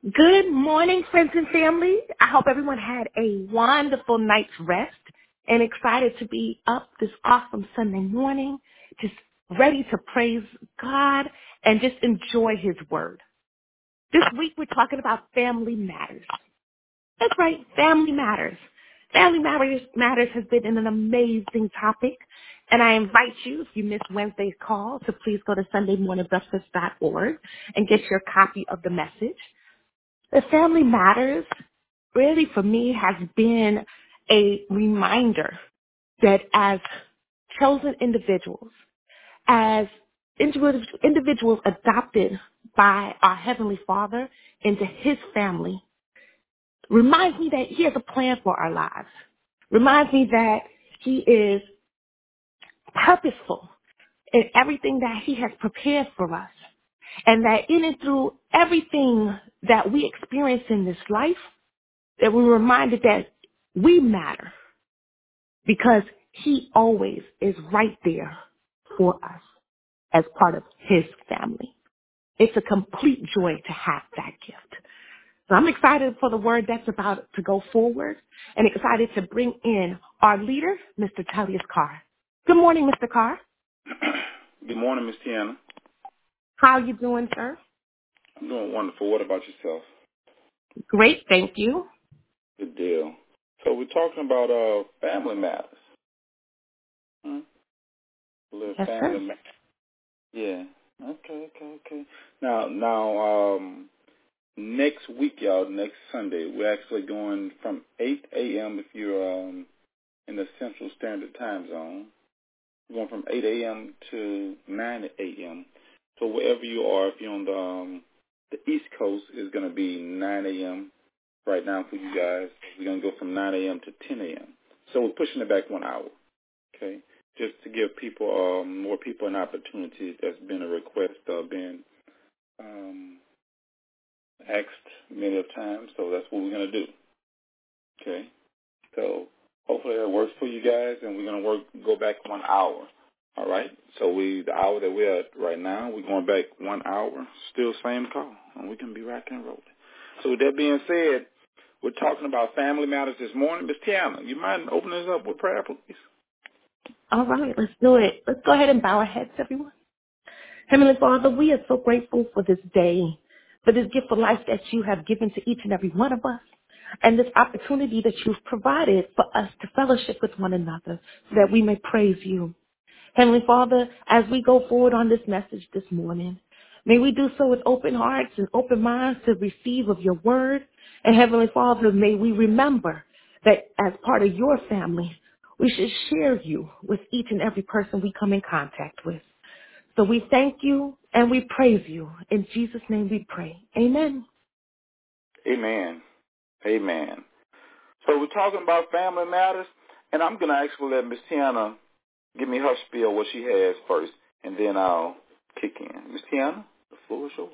Good morning, friends and family. I hope everyone had a wonderful night's rest and excited to be up this awesome Sunday morning, just ready to praise God and just enjoy His Word. This week we're talking about family matters. That's right, family matters. Family matters has been an amazing topic, and I invite you, if you missed Wednesday's call, to please go to sundaymorningbreakfast.org and get your copy of the message. The Family Matters really for me has been a reminder that as chosen individuals, as individuals adopted by our Heavenly Father into His family, reminds me that He has a plan for our lives. Reminds me that He is purposeful in everything that He has prepared for us. And that in and through everything that we experience in this life, that we're reminded that we matter because He always is right there for us as part of His family. It's a complete joy to have that gift. So I'm excited for the word that's about to go forward and excited to bring in our leader, Mr. Tullius Carr. Good morning, Mr. Carr. Good morning, Miss Tiana. How are you doing, sir? I'm doing wonderful. What about yourself? Great, thank you. Good deal. So we're talking about family matters. A little Yes, family sir. matters. Yeah. Okay. Now, next week, y'all, next Sunday, we're actually going from 8 a.m. if you're in the Central Standard Time Zone. We're going from 8 a.m. to 9 a.m. So wherever you are, if you're on the East Coast, it's going to be 9 a.m. right now for you guys. We're going to go from 9 a.m. to 10 a.m. So we're pushing it back 1 hour, okay, just to give people, more people an opportunity. That's been a request been asked many of times, so that's what we're going to do, okay? So hopefully that works for you guys, and we're going to go back 1 hour, all right? So the hour that we're at right now, we're going back 1 hour, still same call, and we can be rocking and rolling. So with that being said, we're talking about family matters this morning. Miss Tiana, you mind opening us up with prayer, please? All right, let's do it. Let's go ahead and bow our heads, everyone. Heavenly Father, we are so grateful for this day, for this gift of life that you have given to each and every one of us, and this opportunity that you've provided for us to fellowship with one another so that we may praise you. Heavenly Father, as we go forward on this message this morning, may we do so with open hearts and open minds to receive of your word. And Heavenly Father, may we remember that as part of your family, we should share you with each and every person we come in contact with. So we thank you and we praise you. In Jesus' name we pray. Amen. Amen. Amen. So we're talking about family matters, and I'm going to actually let Miss Tiana give me her spiel, what she has first, and then I'll kick in. Miss Tiana, the floor is yours.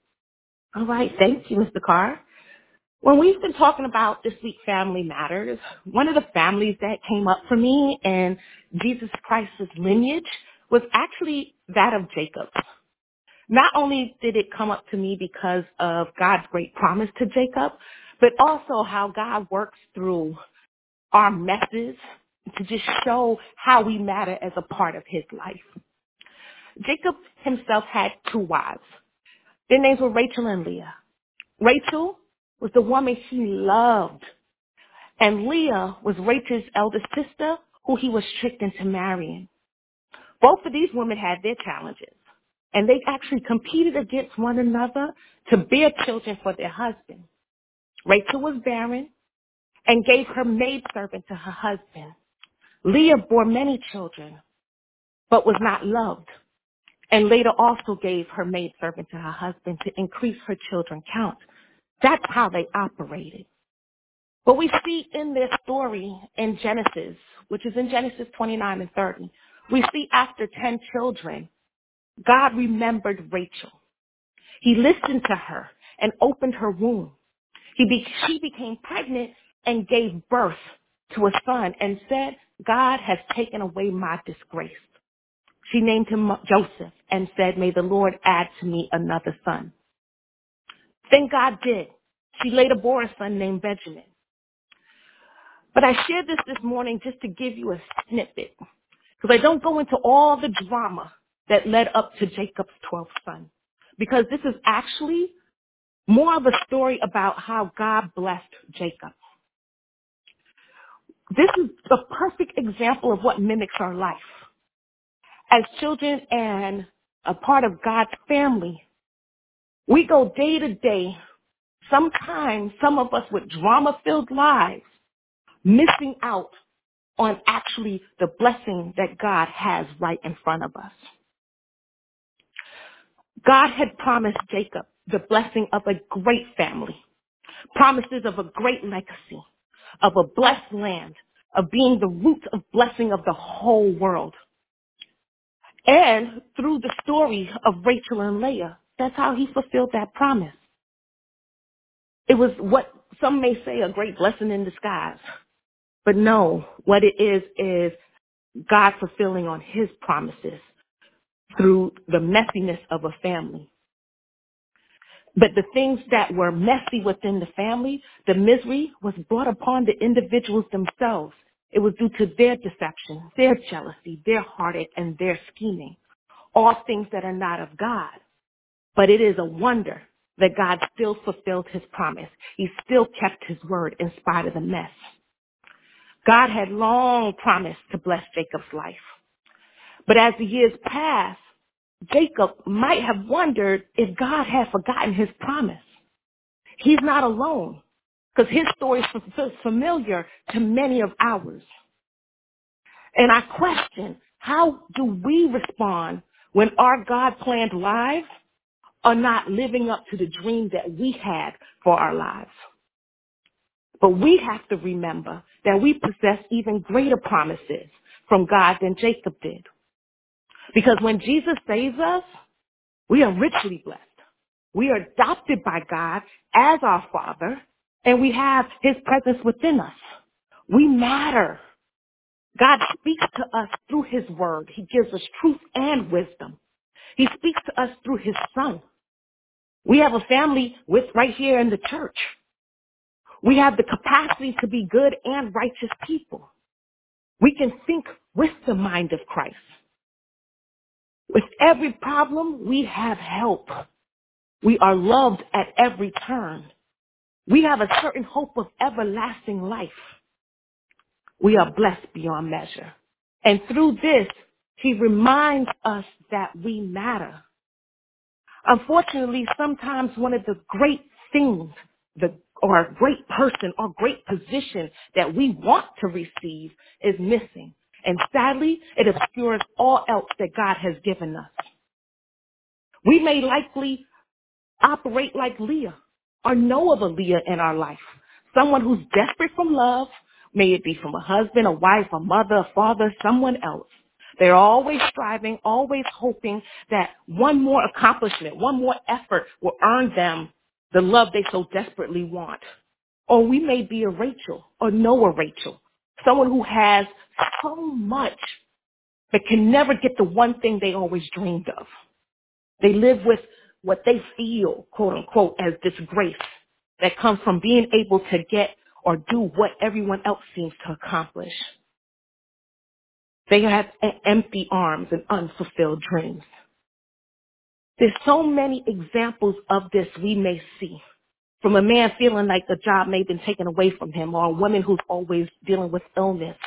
All right. Thank you, Mr. Carr. When we've been talking about this week Family Matters, one of the families that came up for me in Jesus Christ's lineage was actually that of Jacob. Not only did it come up to me because of God's great promise to Jacob, but also how God works through our messes to just show how we matter as a part of his life. Jacob himself had two wives. Their names were Rachel and Leah. Rachel was the woman he loved, and Leah was Rachel's eldest sister who he was tricked into marrying. Both of these women had their challenges, and they actually competed against one another to bear children for their husband. Rachel was barren and gave her maidservant to her husband. Leah bore many children, but was not loved, and later also gave her maidservant to her husband to increase her children count. That's how they operated. But we see in their story in Genesis, which is in Genesis 29 and 30, we see after 10 children, God remembered Rachel. He listened to her and opened her womb. She became pregnant and gave birth to a son and said, God has taken away my disgrace. She named him Joseph and said, may the Lord add to me another son. Then God did. She later bore a son named Benjamin. But I shared this morning just to give you a snippet, because I don't go into all the drama that led up to Jacob's 12th son, because this is actually more of a story about how God blessed Jacob. This is the perfect example of what mimics our life. As children and a part of God's family, we go day to day, sometimes some of us with drama-filled lives, missing out on actually the blessing that God has right in front of us. God had promised Jacob the blessing of a great family, promises of a great legacy, of a blessed land, of being the root of blessing of the whole world. And through the story of Rachel and Leah, that's how he fulfilled that promise. It was what some may say a great blessing in disguise. But no, what it is God fulfilling on his promises through the messiness of a family. But the things that were messy within the family, the misery was brought upon the individuals themselves. It was due to their deception, their jealousy, their heartache, and their scheming. All things that are not of God. But it is a wonder that God still fulfilled his promise. He still kept his word in spite of the mess. God had long promised to bless Jacob's life. But as the years passed, Jacob might have wondered if God had forgotten his promise. He's not alone, because his story is familiar to many of ours. And I question, how do we respond when our God-planned lives are not living up to the dream that we had for our lives? But we have to remember that we possess even greater promises from God than Jacob did. Because when Jesus saves us, we are richly blessed. We are adopted by God as our Father, and we have his presence within us. We matter. God speaks to us through his word. He gives us truth and wisdom. He speaks to us through his son. We have a family with right here in the church. We have the capacity to be good and righteous people. We can think with the mind of Christ. With every problem, we have help. We are loved at every turn. We have a certain hope of everlasting life. We are blessed beyond measure. And through this, he reminds us that we matter. Unfortunately, sometimes one of the great things, or a great person or great position that we want to receive is missing. And sadly, it obscures all else that God has given us. We may likely operate like Leah or know of a Leah in our life. Someone who's desperate from love, may it be from a husband, a wife, a mother, a father, someone else. They're always striving, always hoping that one more accomplishment, one more effort will earn them the love they so desperately want. Or we may be a Rachel or know a Rachel, someone who has so much but can never get the one thing they always dreamed of. They live with what they feel, quote unquote, as disgrace that comes from being able to get or do what everyone else seems to accomplish. They have empty arms and unfulfilled dreams. There's so many examples of this we may see. From a man feeling like the job may have been taken away from him, or a woman who's always dealing with illness.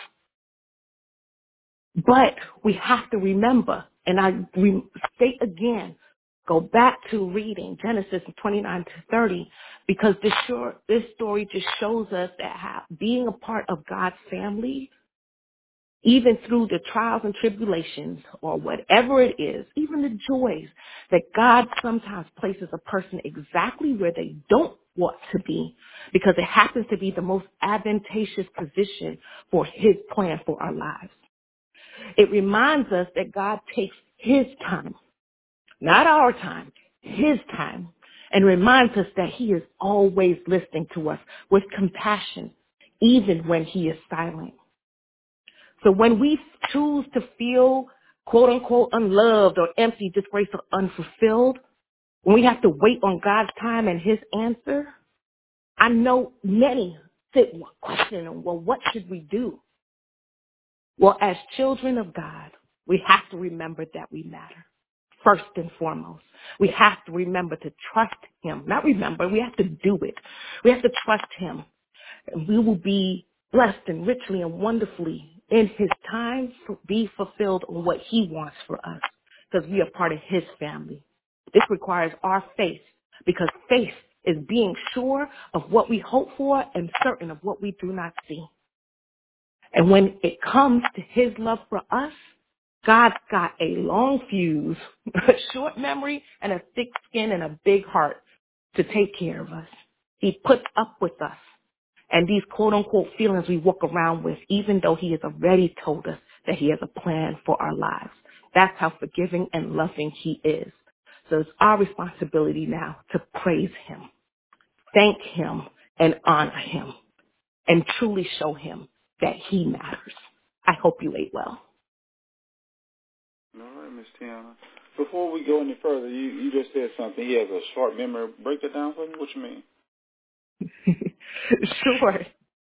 But we have to remember, and I state again, go back to reading Genesis 29 to 30, because this story just shows us that how being a part of God's family, even through the trials and tribulations or whatever it is, even the joys, that God sometimes places a person exactly where they don't want to be, because it happens to be the most advantageous position for his plan for our lives. It reminds us that God takes his time, not our time, his time, and reminds us that he is always listening to us with compassion, even when he is silent. So when we choose to feel, quote unquote, unloved or empty, disgraced, or unfulfilled, when we have to wait on God's time and his answer, I know many sit questioning, well, what should we do? Well, as children of God, we have to remember that we matter. First and foremost, we have to remember to trust him. Not remember, we have to do it. We have to trust him. And we will be blessed and richly and wonderfully in his time be fulfilled on what he wants for us because we are part of his family. This requires our faith because faith is being sure of what we hope for and certain of what we do not see. And when it comes to his love for us, God's got a long fuse, a short memory, and a thick skin and a big heart to take care of us. He puts up with us and these quote-unquote feelings we walk around with, even though he has already told us that he has a plan for our lives. That's how forgiving and loving he is. So it's our responsibility now to praise him, thank him, and honor him, and truly show him that he matters. I hope you ate well. All right, Miss Tiana. Before we go any further, you just said something. He has a short memory. Break that down for me. What you mean? Sure.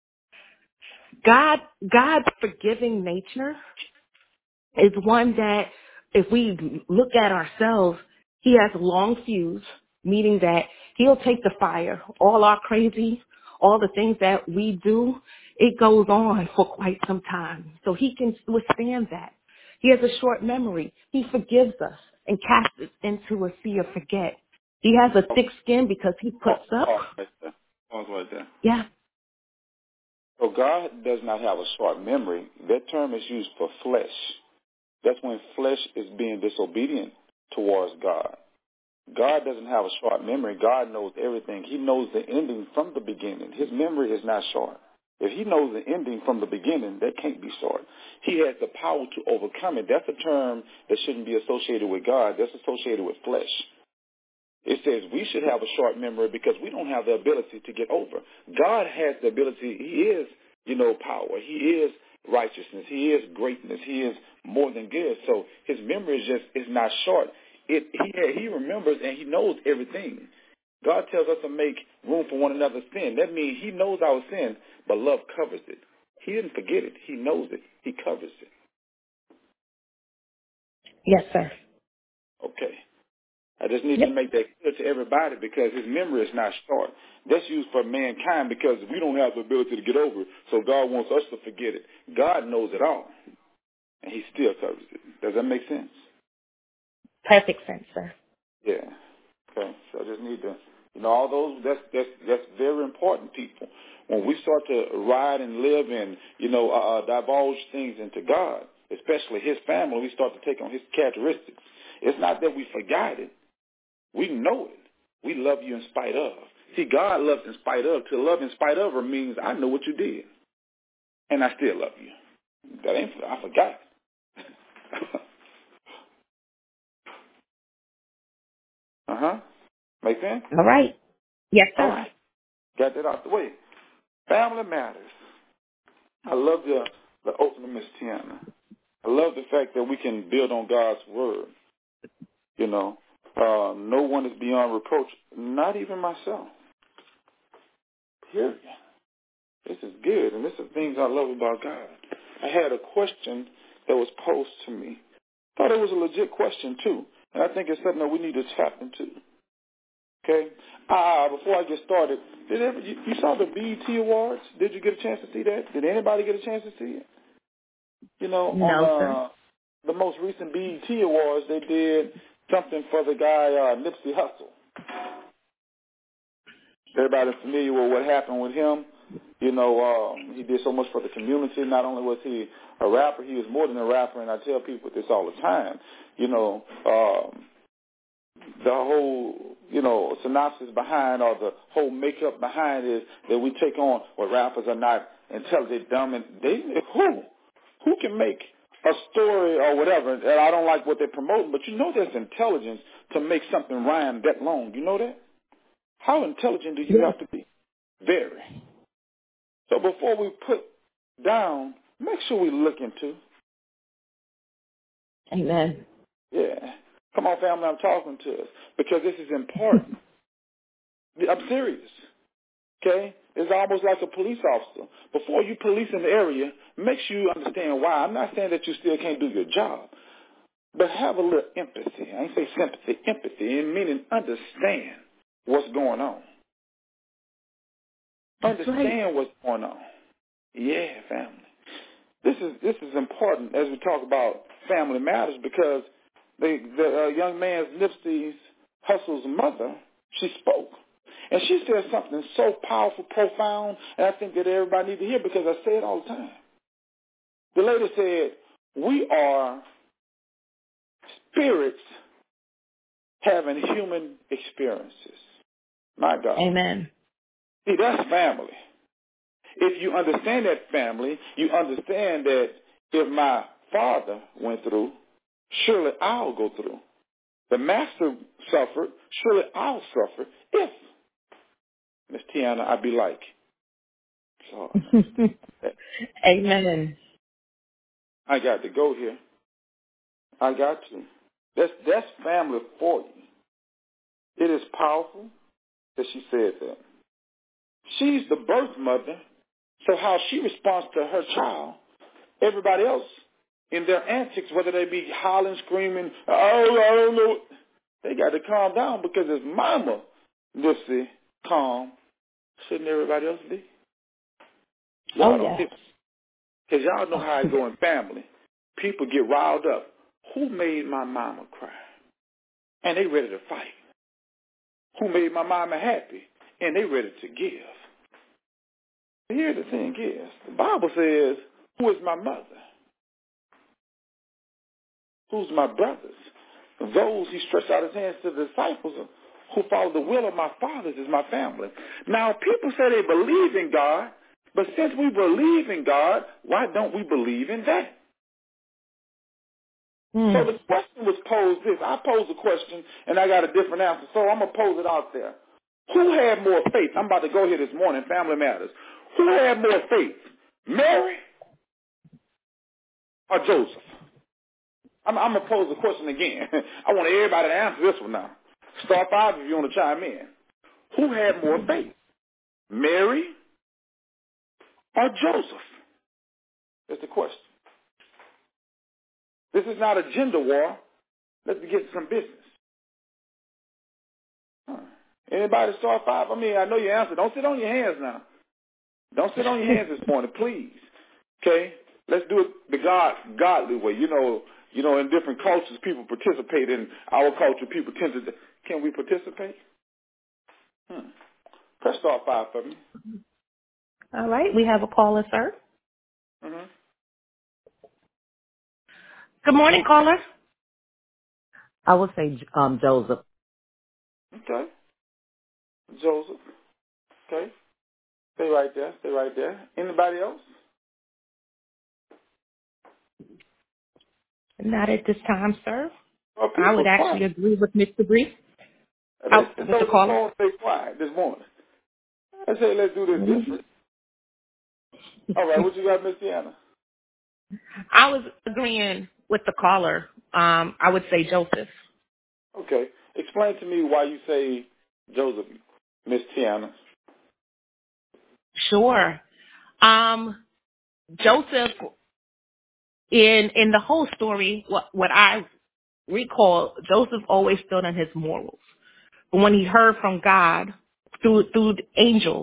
God's forgiving nature is one that if we look at ourselves, he has a long fuse, meaning that he'll take the fire, all our crazy, all the things that we do, it goes on for quite some time. So he can withstand that. He has a short memory. He forgives us and casts us into a sea of forget. He has a thick skin because he puts up. Pause right there. Yeah. So God does not have a short memory. That term is used for flesh. That's when flesh is being disobedient towards God. God doesn't have a short memory. God knows everything. He knows the ending from the beginning. His memory is not short. If he knows the ending from the beginning, that can't be short. He has the power to overcome it. That's a term that shouldn't be associated with God. That's associated with flesh. It says we should have a short memory because we don't have the ability to get over. God has the ability. He is, power. He is righteousness. He is greatness. He is more than good. So his memory is not short. He remembers and he knows everything. God tells us to make room for one another's sin. That means he knows our sin, but love covers it. He didn't forget it. He knows it. He covers it. Yes, sir. Okay. I just need to make that clear to everybody because his memory is not short. That's used for mankind because we don't have the ability to get over it, so God wants us to forget it. God knows it all, and he still covers it. Does that make sense? Perfect sense, sir. Yeah. Okay. So I just need to, all those, that's very important, people. When we start to ride and live and, divulge things into God, especially his family, we start to take on his characteristics. It's not that we forgot it. We know it. We love you in spite of. See, God loves in spite of. To love in spite of her means I know what you did, and I still love you. That ain't, I forgot. Make sense? All right. Yes, sir. All right. Got that out the way. Family matters. I love the opening, Miss Tiana. I love the fact that we can build on God's word. No one is beyond reproach, not even myself. Period. This is good, and this is things I love about God. I had a question that was posed to me. Thought it was a legit question, too, and I think it's something that we need to tap into. Okay? Before I get started, you saw the BET Awards? Did you get a chance to see that? Did anybody get a chance to see it? No, On the most recent BET Awards, they did something for the guy Nipsey Hussle. Everybody's familiar with what happened with him. He did so much for the community. Not only was he a rapper, he was more than a rapper, and I tell people this all the time. The whole, synopsis behind or the whole makeup behind is that we take on what rappers are not intelligent, dumb, and who can make a story or whatever. And I don't like what they're promoting, but there's intelligence to make something rhyme that long. You know that? How intelligent do you have to be? Very. So before we put down, make sure we look into. Amen. Yeah. Come on, family, I'm talking to us because this is important. I'm serious. Okay? It's almost like a police officer. Before you police an area, make sure you understand why. I'm not saying that you still can't do your job, but have a little empathy. I ain't say sympathy, empathy, meaning understand what's going on. Understand what's going on. Yeah, family. This is important as we talk about family matters, because the young man's Nipsey Hussle's mother, she spoke. And she said something so powerful, profound, and I think that everybody needs to hear, because I say it all the time. The lady said, we are spirits having human experiences. My God. Amen. See, that's family. If you understand that family, you understand that if my father went through, surely I'll go through. The master suffered, surely I'll suffer. If, Miss Tiana, I'd be like. So, Amen. I got to go here. I got to. That's family for you. It is powerful that she said that. She's the birth mother, so how she responds to her child, everybody else in their antics, whether they be hollering, screaming, oh, I don't know, they got to calm down, because if mama Nipsey calm, shouldn't everybody else be? Y'all don't get, because y'all know how I go in family. People get riled up. Who made my mama cry? And they ready to fight. Who made my mama happy? And they ready to give. Here the thing is, the Bible says, who is my mother? Who's my brothers? Those he stretched out his hands to the disciples who follow the will of my fathers is my family. Now, people say they believe in God, but since we believe in God, why don't we believe in that? So the question was posed this. I posed a question, and I got a different answer, so I'm going to pose it out there. Who had more faith? I'm about to go here this morning, Family Matters. Who had more faith, Mary or Joseph? I'm going to pose the question again. I want everybody to answer this one now. Star 5 if you want to chime in. Who had more faith, Mary or Joseph? That's the question. This is not a gender war. Let's get to some business. Anybody Star 5? I mean, I know your answer. Don't sit on your hands now. Don't sit on your hands this morning, please. Okay? Let's do it the godly way. You know, in different cultures, people participate. In our culture, people tend to. Can we participate? Press star 5 for me. All right. We have a caller, sir. Mm-hmm. Good morning, caller. I would say Joseph. Okay. Joseph. Okay. Stay right there. Stay right there. Anybody else? Not at this time, sir. Well, I would actually quiet. agree with Mr. Brief. With the caller. Stay quiet this morning. I say let's do this different. All right. What you got, Miss Deanna? I was agreeing with the caller. I would say Joseph. Okay. Explain to me why you say Joseph, Miss Tiana. Sure. Joseph, in the whole story, what I recall, Joseph always stood on his morals. But when he heard from God through the angel,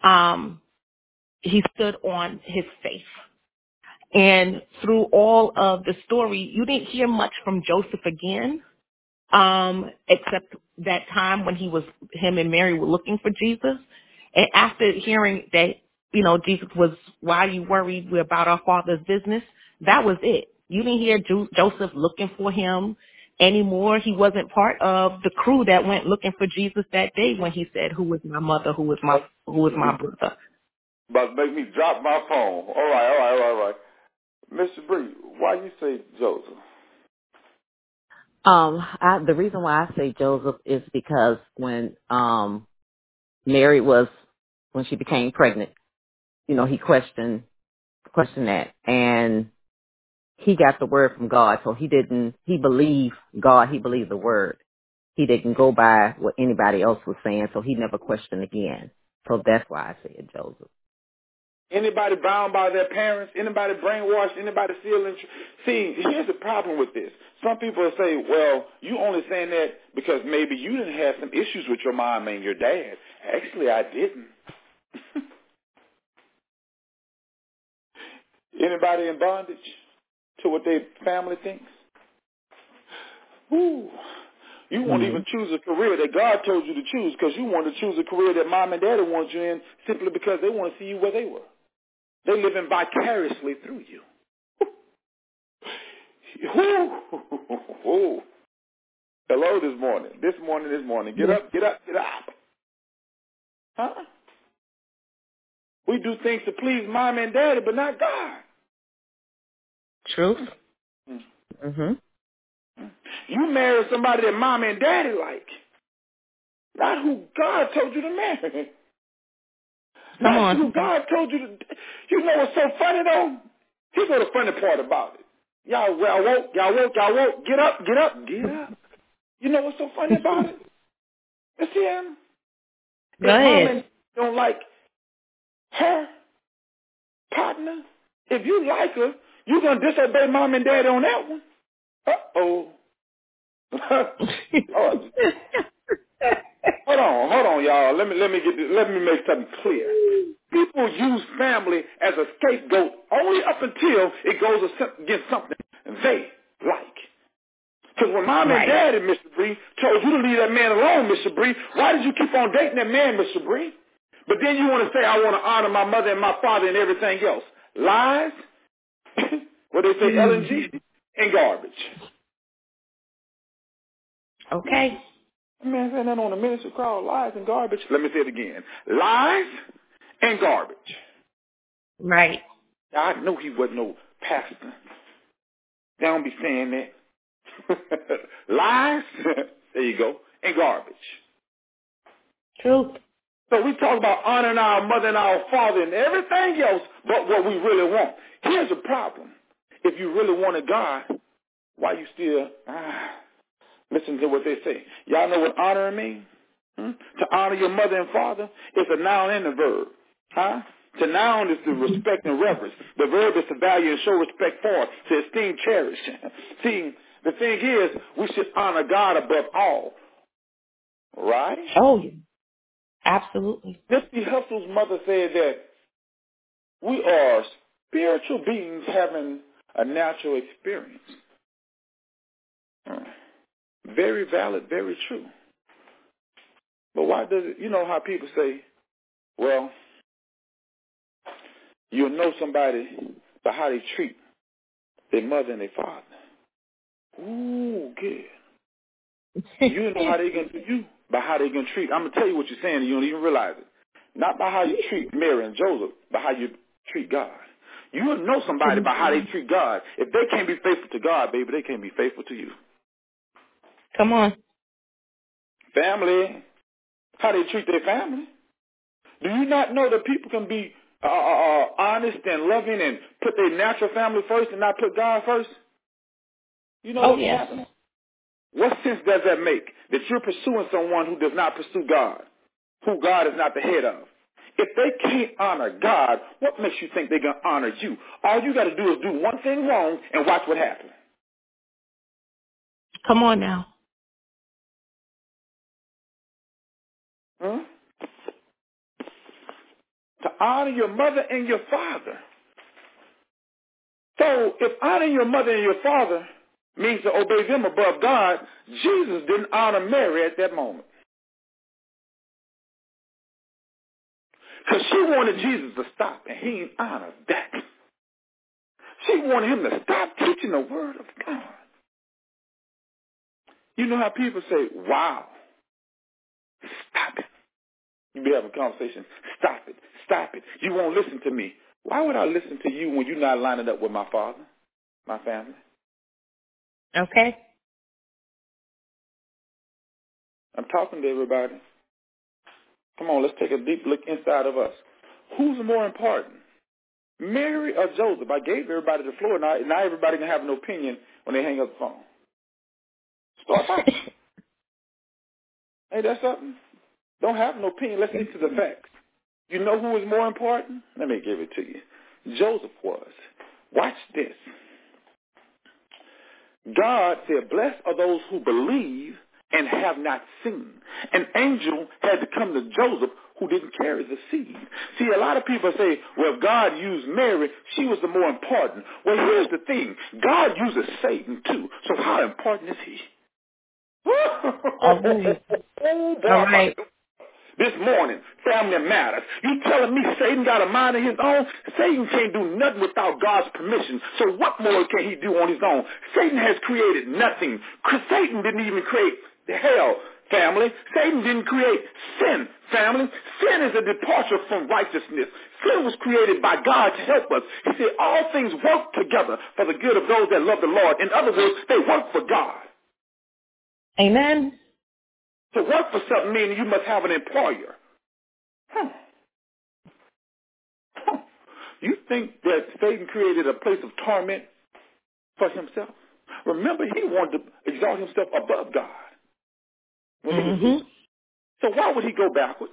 he stood on his faith. And through all of the story, you didn't hear much from Joseph again, except that time when him and Mary were looking for Jesus. And after hearing that, Jesus was, why are you worried? We're about our Father's business. That was it. You didn't hear Joseph looking for him anymore. He wasn't part of the crew that went looking for Jesus that day when he said, who is my mother? Who is my brother? About to make me drop my phone. All right. Mr. Bree, why you say Joseph? The reason why I say Joseph is because when Mary when she became pregnant, he questioned that, and he got the word from God. So he believed God, he believed the word. He didn't go by what anybody else was saying, so he never questioned again. So that's why I said Joseph. Anybody bound by their parents, anybody brainwashed, anybody stealing. See, here's the problem with this. Some people say, well, you only saying that because maybe you didn't have some issues with your mom and your dad. Actually, I didn't. Anybody in bondage to what their family thinks? Ooh. You won't even choose a career that God told you to choose because you want to choose a career that mom and daddy want you in simply because they want to see you where they were. They're living vicariously through you. Ooh. Hello this morning. This morning. Get up. Huh? We do things to please mom and daddy, but not God. Truth. Mm-hmm. You marry somebody that mom and daddy like, not who God told you to marry. Not who God told you to. You know what's so funny though? Here's what the funny part about it. Y'all woke. Get up. You know what's so funny about it? It's him. Go If mom ahead. and don't like her partner, if you like her, you're going to disobey mom and dad on that one. Uh-oh. Hold on, y'all. Let me make something clear. People use family as a scapegoat only up until it goes against something they like. Because when mom and daddy, Mr. Bree, told you to leave that man alone, Mr. Bree, why did you keep on dating that man, Mr. Bree? But then you want to say, I want to honor my mother and my father and everything else. Lies, what they say, LNG, and garbage. Okay. Man, saying that on a ministry called lies and garbage. Let me say it again. Lies and garbage. Right. Now, I know he wasn't no pastor. They don't be saying that. Lies, there you go, and garbage. Truth. So we talk about honoring our mother and our father and everything else but what we really want. Here's the problem. If you really wanted God, why you still listen to what they say? Y'all know what honoring means? To honor your mother and father is a noun and a verb. Huh? To noun is to respect and reverence. The verb is to value and show respect for, to esteem, cherish. See, the thing is, we should honor God above all. Right? Oh, yeah. Absolutely. Nipsey Hussle's mother said that we are spiritual beings having a natural experience. Very valid, very true. But why does it, you know how people say, well, you'll know somebody by how they treat their mother and their father. Ooh, good. You know how they going to treat you by how they going to treat. I'm going to tell you what you're saying and you don't even realize it. Not by how you treat Mary and Joseph, but how you treat God. You will know somebody by how they treat God. If they can't be faithful to God, baby, they can't be faithful to you. Come on. Family, how they treat their family. Do you not know that people can be honest and loving and put their natural family first and not put God first? You know what happens? What sense does that make? That you're pursuing someone who does not pursue God, who God is not the head of. If they can't honor God, what makes you think they're going to honor you? All you got to do is do one thing wrong and watch what happens. Come on now. To honor your mother and your father. So if honoring your mother and your father means to obey them above God, Jesus didn't honor Mary at that moment. Because she wanted Jesus to stop, and he didn't honor that. She wanted him to stop teaching the word of God. You know how people say, wow, stop it. You be having a conversation, stop it. You won't listen to me. Why would I listen to you when you're not lining up with my father, my family? Okay. I'm talking to everybody. Come on, let's take a deep look inside of us. Who's more important, Mary or Joseph? I gave everybody the floor. Now everybody can have an opinion when they hang up the phone. Start talking. Ain't that something? Don't have no opinion. Let's get to the facts. You know who was more important? Let me give it to you. Joseph was. Watch this. God said, blessed are those who believe and have not seen. An angel had to come to Joseph who didn't carry the seed. See, a lot of people say, well, God used Mary. She was the more important. Well, here's the thing. God uses Satan, too. So how important is he? All right. Oh, All boy, right. this morning, family matters. You telling me Satan got a mind of his own? Satan can't do nothing without God's permission. So what more can he do on his own? Satan has created nothing. Satan didn't even create the hell, family. Satan didn't create sin, family. Sin is a departure from righteousness. Sin was created by God to help us. He said all things work together for the good of those that love the Lord. In other words, they work for God. Amen. To work for something means you must have an employer. You think that Satan created a place of torment for himself? Remember, he wanted to exalt himself above God when he was Lucifer. So why would he go backwards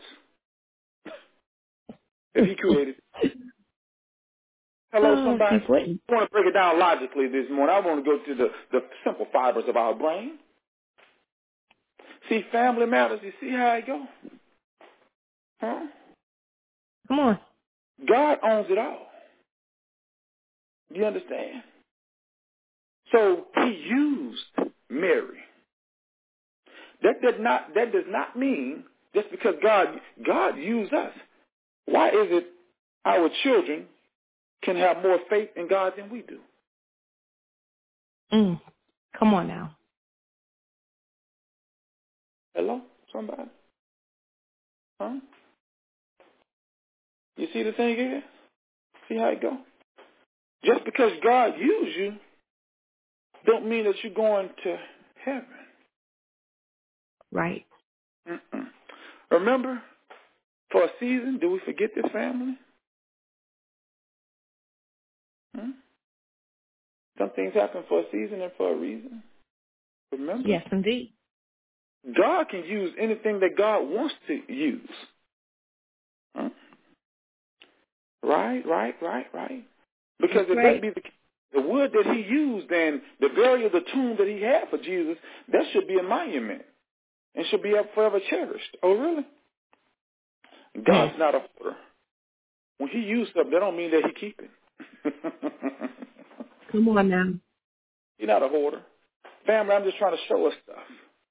if he created it? Hello, somebody? Keep waiting. I want to break it down logically this morning. I want to go to the simple fibers of our brain. See, family matters. You see how it go? Huh? Come on. God owns it all. Do you understand? So he used Mary. That does not mean just because God used us. Why is it our children can have more faith in God than we do? Come on now. Hello, somebody? Huh? You see the thing here? See how it go? Just because God used you don't mean that you're going to heaven. Right. Mm-mm. Remember, for a season, do we forget this family? Some things happen for a season and for a reason. Remember? Yes, indeed. God can use anything that God wants to use. Huh? Right. Because if that be the wood that he used and the burial of the tomb that he had for Jesus, that should be a monument and should be forever cherished. Oh, really? God's not a hoarder. When he used something, that don't mean that he keep it. Come on now. He's not a hoarder. Family, I'm just trying to show us stuff.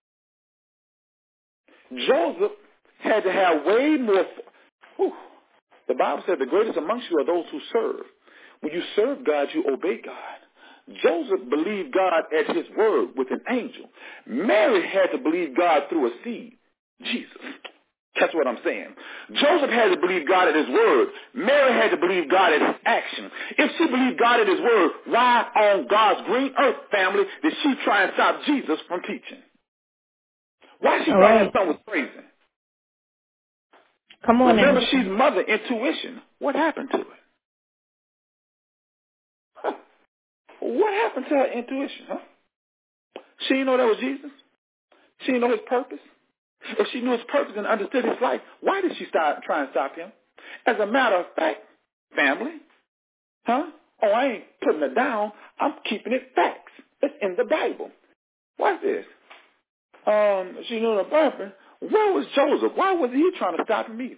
Joseph had to have way more. The Bible said the greatest amongst you are those who serve. When you serve God, you obey God. Joseph believed God at his word with an angel. Mary had to believe God through a seed, Jesus. That's what I'm saying. Joseph had to believe God at his word. Mary had to believe God at his action. If she believed God at his word, why on God's green earth, family, did she try and stop Jesus from teaching? Why she thought her son was crazy? Come on Remember, now. she's mother intuition. What happened to it? Huh. What happened to her intuition? Huh? She didn't know that was Jesus. She didn't know his purpose. If she knew his purpose and understood his life, why did she try and stop him? As a matter of fact, family, huh? Oh, I ain't putting it down. I'm keeping it facts. It's in the Bible. Watch this. She knew the purpose. Where was Joseph? Why was he trying to stop him either?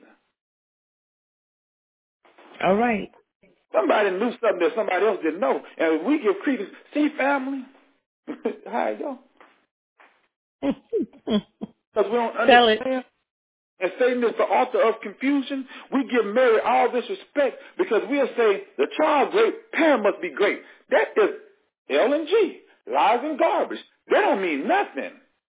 All right. Somebody knew something that somebody else didn't know. And if we give credence, see, family, how it go? Because we don't Tell it. understand. And Satan is the author of confusion. We give Mary all this respect because we'll say the child great, parent must be great. That is L and G, lies and garbage. That don't mean nothing.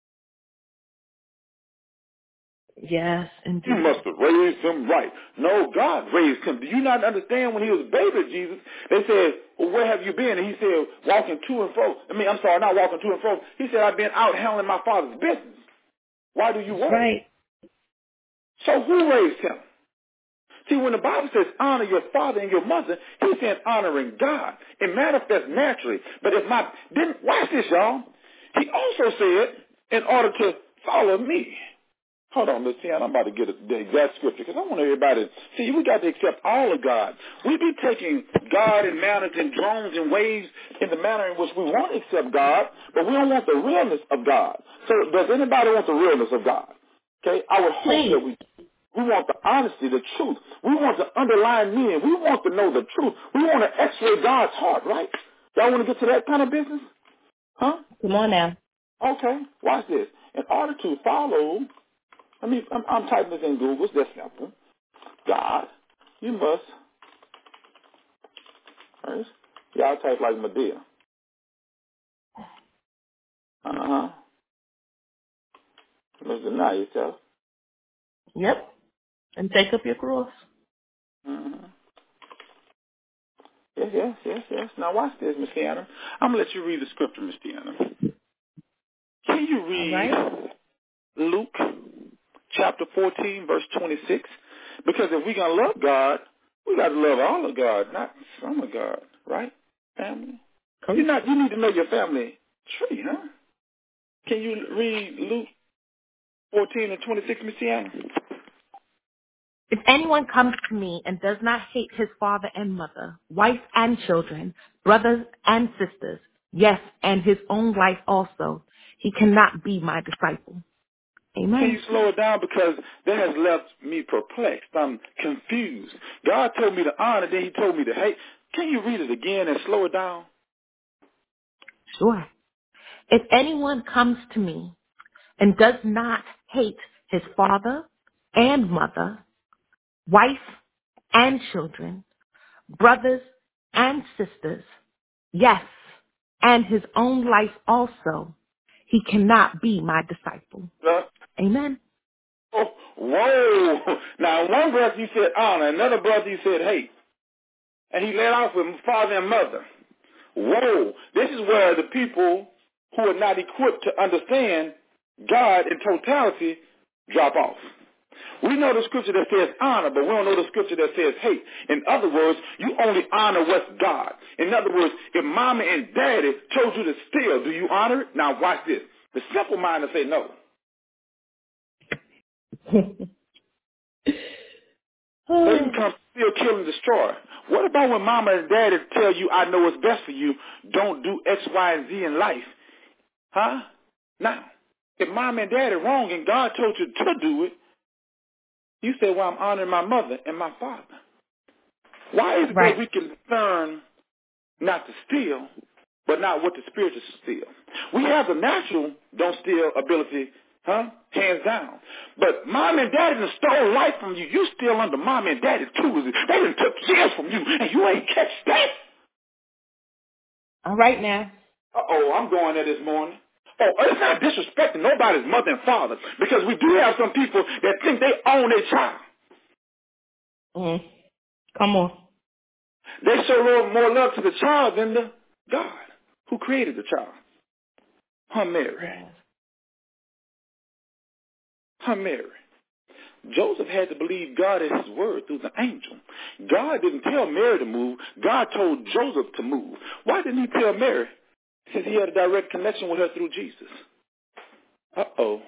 Yes, indeed. You must have raised him right. No, God raised him. Do you not understand when he was baby Jesus, they said, well, where have you been? And he said, walking to and fro. Not walking to and fro. He said, I've been out handling my father's business. Why do you worry? Right. So who raised him? See, when the Bible says honor your father and your mother, he's saying honoring God. It manifests naturally. But watch this, y'all. He also said, in order to follow me. Hold on, Miss Tiana, I'm about to get the exact scripture because I want everybody to see. We got to accept all of God. We be taking God in manners and drones and ways in the manner in which we want to accept God, but we don't want the realness of God. So does anybody want the realness of God? Okay, I would hope that we want the honesty, the truth. We want the underlying meaning. We want to know the truth. We want to x-ray God's heart, right? Y'all want to get to that kind of business? Huh? Come on now. Okay, watch this. In order to follow, I'm typing this in Google. It's that simple. God, you must first. Y'all type like Medea. Must deny yourself. Yep. And take up your cross. Yes. Now watch this, Miss Deanna. I'm going to let you read the scripture, Miss Deanna. Can you read Luke chapter 14, verse 26? Because if we're going to love God, we got to love all of God, not some of God, right, family? You need to know your family tree, huh? Can you read Luke 14 and 26, Miss Deanna? If anyone comes to me and does not hate his father and mother, wife and children, brothers and sisters, yes, and his own life also, he cannot be my disciple. Amen. Can you slow it down? Because that has left me perplexed. I'm confused. God told me to honor, then he told me to hate. Can you read it again and slow it down? Sure. If anyone comes to me and does not hate his father and mother, wife and children, brothers and sisters, yes, and his own life also, he cannot be my disciple. Amen. Oh, whoa. Now, in one breath you said honor, another breath you said hate. And he led off with father and mother. Whoa. This is where the people who are not equipped to understand God in totality drop off. We know the scripture that says honor, but we don't know the scripture that says hate. In other words, you only honor what's God. In other words, if mama and daddy told you to steal, do you honor it? Now watch this. The simple mind will say no. Satan comes to steal, kill, and destroy. What about when mama and daddy tell you, I know what's best for you, don't do X, Y, and Z in life? Huh? Now, if mom and dad are wrong and God told you to do it, you say, well, I'm honoring my mother and my father. Why is it that we can learn not to steal, but not what the spirit is to steal? We have the natural don't steal ability, hands down. But mom and daddy done stole life from you. You still under mom and daddy's tools. They done took years from you, and you ain't catch that. All right now. Uh-oh, I'm going there this morning. Oh, it's not disrespecting nobody's mother and father, because we do have some people that think they own their child. Come on. They show more love to the child than the God who created the child. Mary. Mary. Joseph had to believe God at his word through the angel. God didn't tell Mary to move. God told Joseph to move. Why didn't he tell Mary? Since he had a direct connection with her through Jesus. Uh-oh.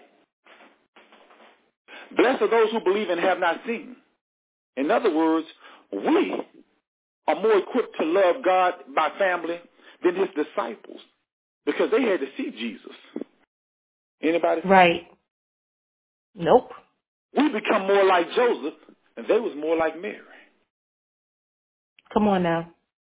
Blessed are those who believe and have not seen. In other words, we are more equipped to love God by family than his disciples because they had to see Jesus. Anybody? Right. Nope. We become more like Joseph, and they was more like Mary. Come on now.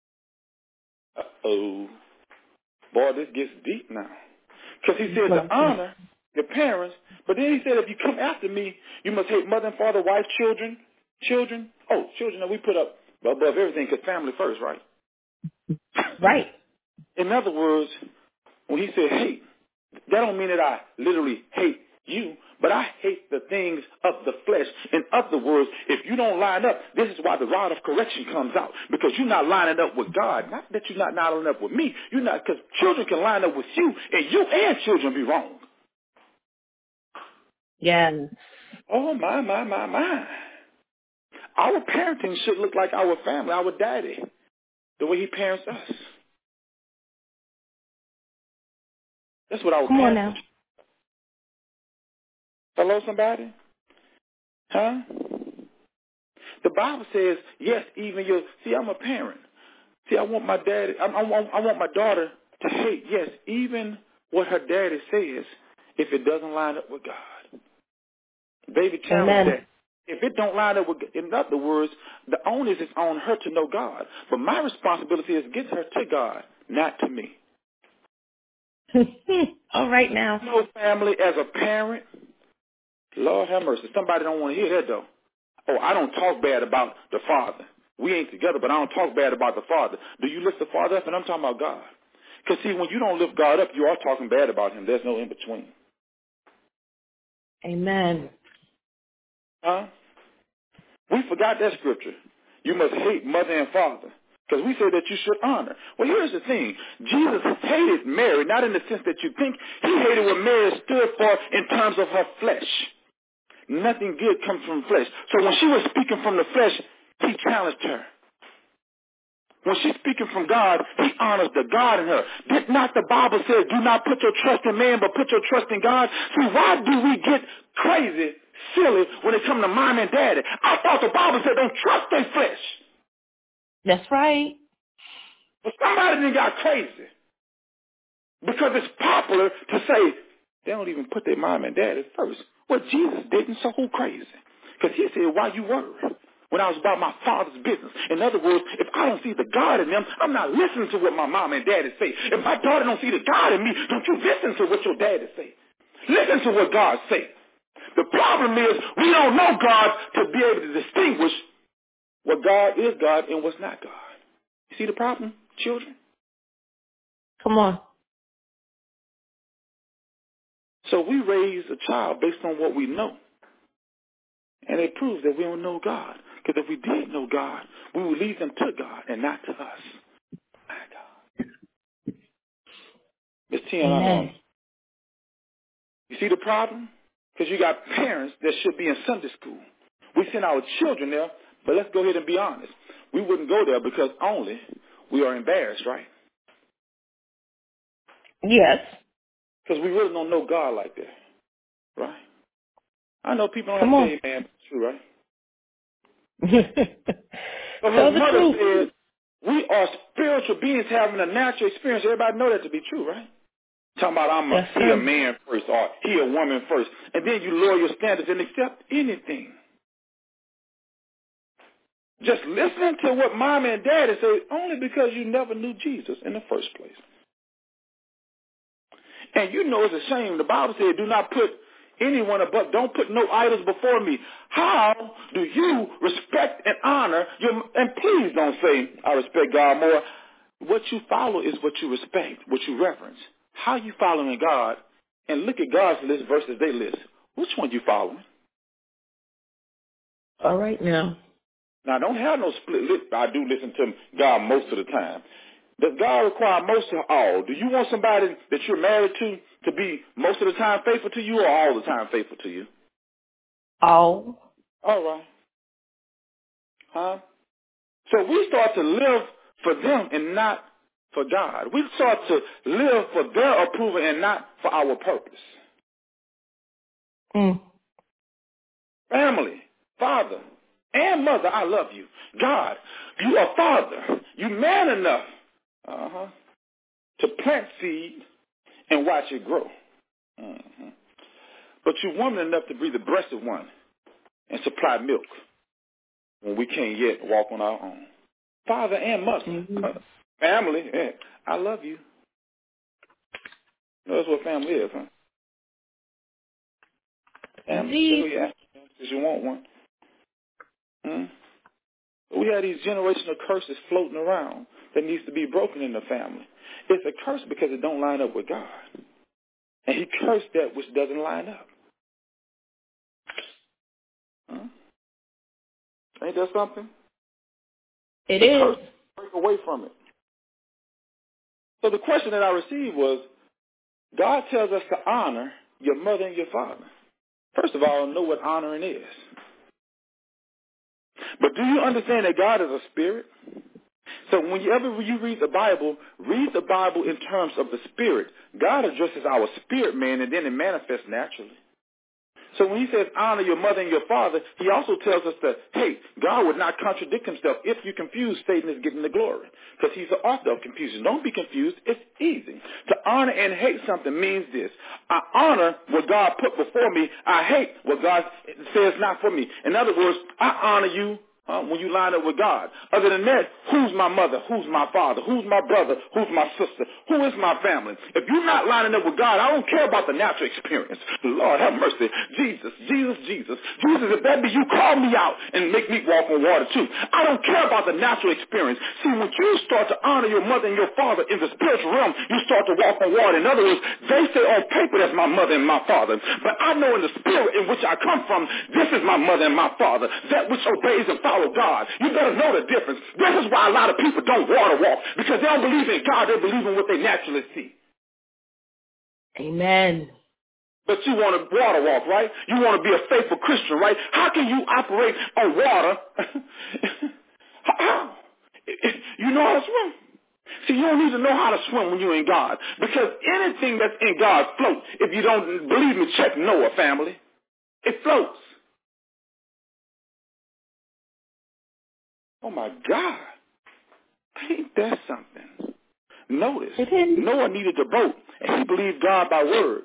Uh-oh. Boy, this gets deep now. Because he said to honor your parents, but then he said if you come after me, you must hate mother and father, wife, children. Children? Oh, children that we put up above everything because family first, right? Right. In other words, when he said hate, that don't mean that I literally hate you, but I hate the things of the flesh. In other words, if you don't line up, this is why the rod of correction comes out, because you're not lining up with God. Not that you're not lining up with me. You're not, because children can line up with you, and you and children be wrong. Yes. Oh, my. Our parenting should look like our family, our daddy, the way he parents us. That's what our Come on parents. now. Hello, somebody? Huh? The Bible says, yes, even your, see, I'm a parent. See, I want my daddy, I want my daughter to hate, yes, even what her daddy says if it doesn't line up with God. David challenged Amen. that. If it don't line up with, in other words, the onus is on her to know God. But my responsibility is to get her to God, not to me. All right now. No family as a parent. Lord have mercy. Somebody don't want to hear that though. Oh, I don't talk bad about the Father. We ain't together, but I don't talk bad about the Father. Do you lift the Father up? And I'm talking about God. Because see, when you don't lift God up, you are talking bad about him. There's no in between. Amen. Huh? We forgot that scripture. You must hate mother and father. Because we say that you should honor. Well, here's the thing. Jesus hated Mary, not in the sense that you think. He hated what Mary stood for in terms of her flesh. Nothing good comes from flesh. So when she was speaking from the flesh, he challenged her. When she's speaking from God, he honors the God in her. Did not the Bible say, do not put your trust in man, but put your trust in God? See, why do we get crazy, silly, when it comes to mom and daddy? I thought the Bible said don't trust their flesh. That's right. But somebody done got crazy. Because it's popular to say they don't even put their mom and daddy first. Well, Jesus didn't, so who crazy? Because he said, why you worry? When I was about my father's business. In other words, if I don't see the God in them, I'm not listening to what my mom and daddy say. If my daughter don't see the God in me, don't you listen to what your daddy say. Listen to what God say. The problem is we don't know God to be able to distinguish what God is God and what's not God. You see the problem, children? Come on. So we raise a child based on what we know. And it proves that we don't know God. Because if we did know God, we would lead them to God and not to us. My God. Miss Tia, I'm on. Amen. You see the problem? Because you got parents that should be in Sunday school. We send our children there, but let's go ahead and be honest. We wouldn't go there because only we are embarrassed, right? Yes. Because we really don't know God like that, right? I know people don't Come have to on. say amen, but it's true, right? But Tell his the mother truth. said, we are spiritual beings having a natural experience. Everybody know that to be true, right? Talking about Yes, he a sir. man first or he a woman first. And then you lower your standards and accept anything. Just listening to what mom and daddy say only because you never knew Jesus in the first place. And you know it's a shame. The Bible said, do not put anyone above, don't put no idols before me. How do you respect and honor your, and please don't say, I respect God more. What you follow is what you respect, what you reverence. How you following God, and look at God's list versus their list. Which one you following? All right now. Now, I don't have no split list. I do listen to God most of the time. Does God require most of all? Do you want somebody that you're married to be most of the time faithful to you or all the time faithful to you? All. All right. Huh? So we start to live for them and not for God. We start to live for their approval and not for our purpose. Mm. Family, father, and mother, I love you. God, you are father. You man enough to plant seed and watch it grow. But you woman enough to be the breasted one and supply milk when we can't yet walk on our own. Father and mother, Mm-hmm. family, I love you. You know, that's what family is, huh? Family, that's what you ask because you want one. We have these generational curses floating around that needs to be broken in the family. It's a curse because it don't line up with God. And he cursed that which doesn't line up. Ain't that something? It The is. curse, break away from it. So the question that I received was, God tells us to honor your mother and your father. First of all, know what honoring is. But do you understand that God is a spirit? So whenever you read the Bible in terms of the spirit. God addresses our spirit man and then it manifests naturally. So when he says honor your mother and your father, he also tells us that, hey, God would not contradict himself. If you confuse, Satan is getting the glory. Because he's the author of confusion. Don't be confused. It's easy. To honor and hate something means this. I honor what God put before me. I hate what God says not for me. In other words, I honor you when you line up with God. Other than that, who's my mother? Who's my father? Who's my brother? Who's my sister? Who is my family? If you're not lining up with God, I don't care about the natural experience. Lord, have mercy. Jesus, if that be you, call me out and make me walk on water too. I don't care about the natural experience. See, when you start to honor your mother and your father in the spiritual realm, you start to walk on water. In other words, they say on paper that's my mother and my father. But I know in the spirit in which I come from, this is my mother and my father. That which obeys and follows God. You better know the difference. This is why a lot of people don't water walk. Because they don't believe in God. They believe in what they naturally see. Amen. But you want to water walk, right? You want to be a faithful Christian, right? How can you operate on water? How? You know how to swim. See, you don't need to know how to swim when you're in God. Because anything that's in God floats. If you don't believe me, check Noah, family. It floats. Oh, my God. Ain't that something? Notice, Noah needed the boat, and he believed God by word.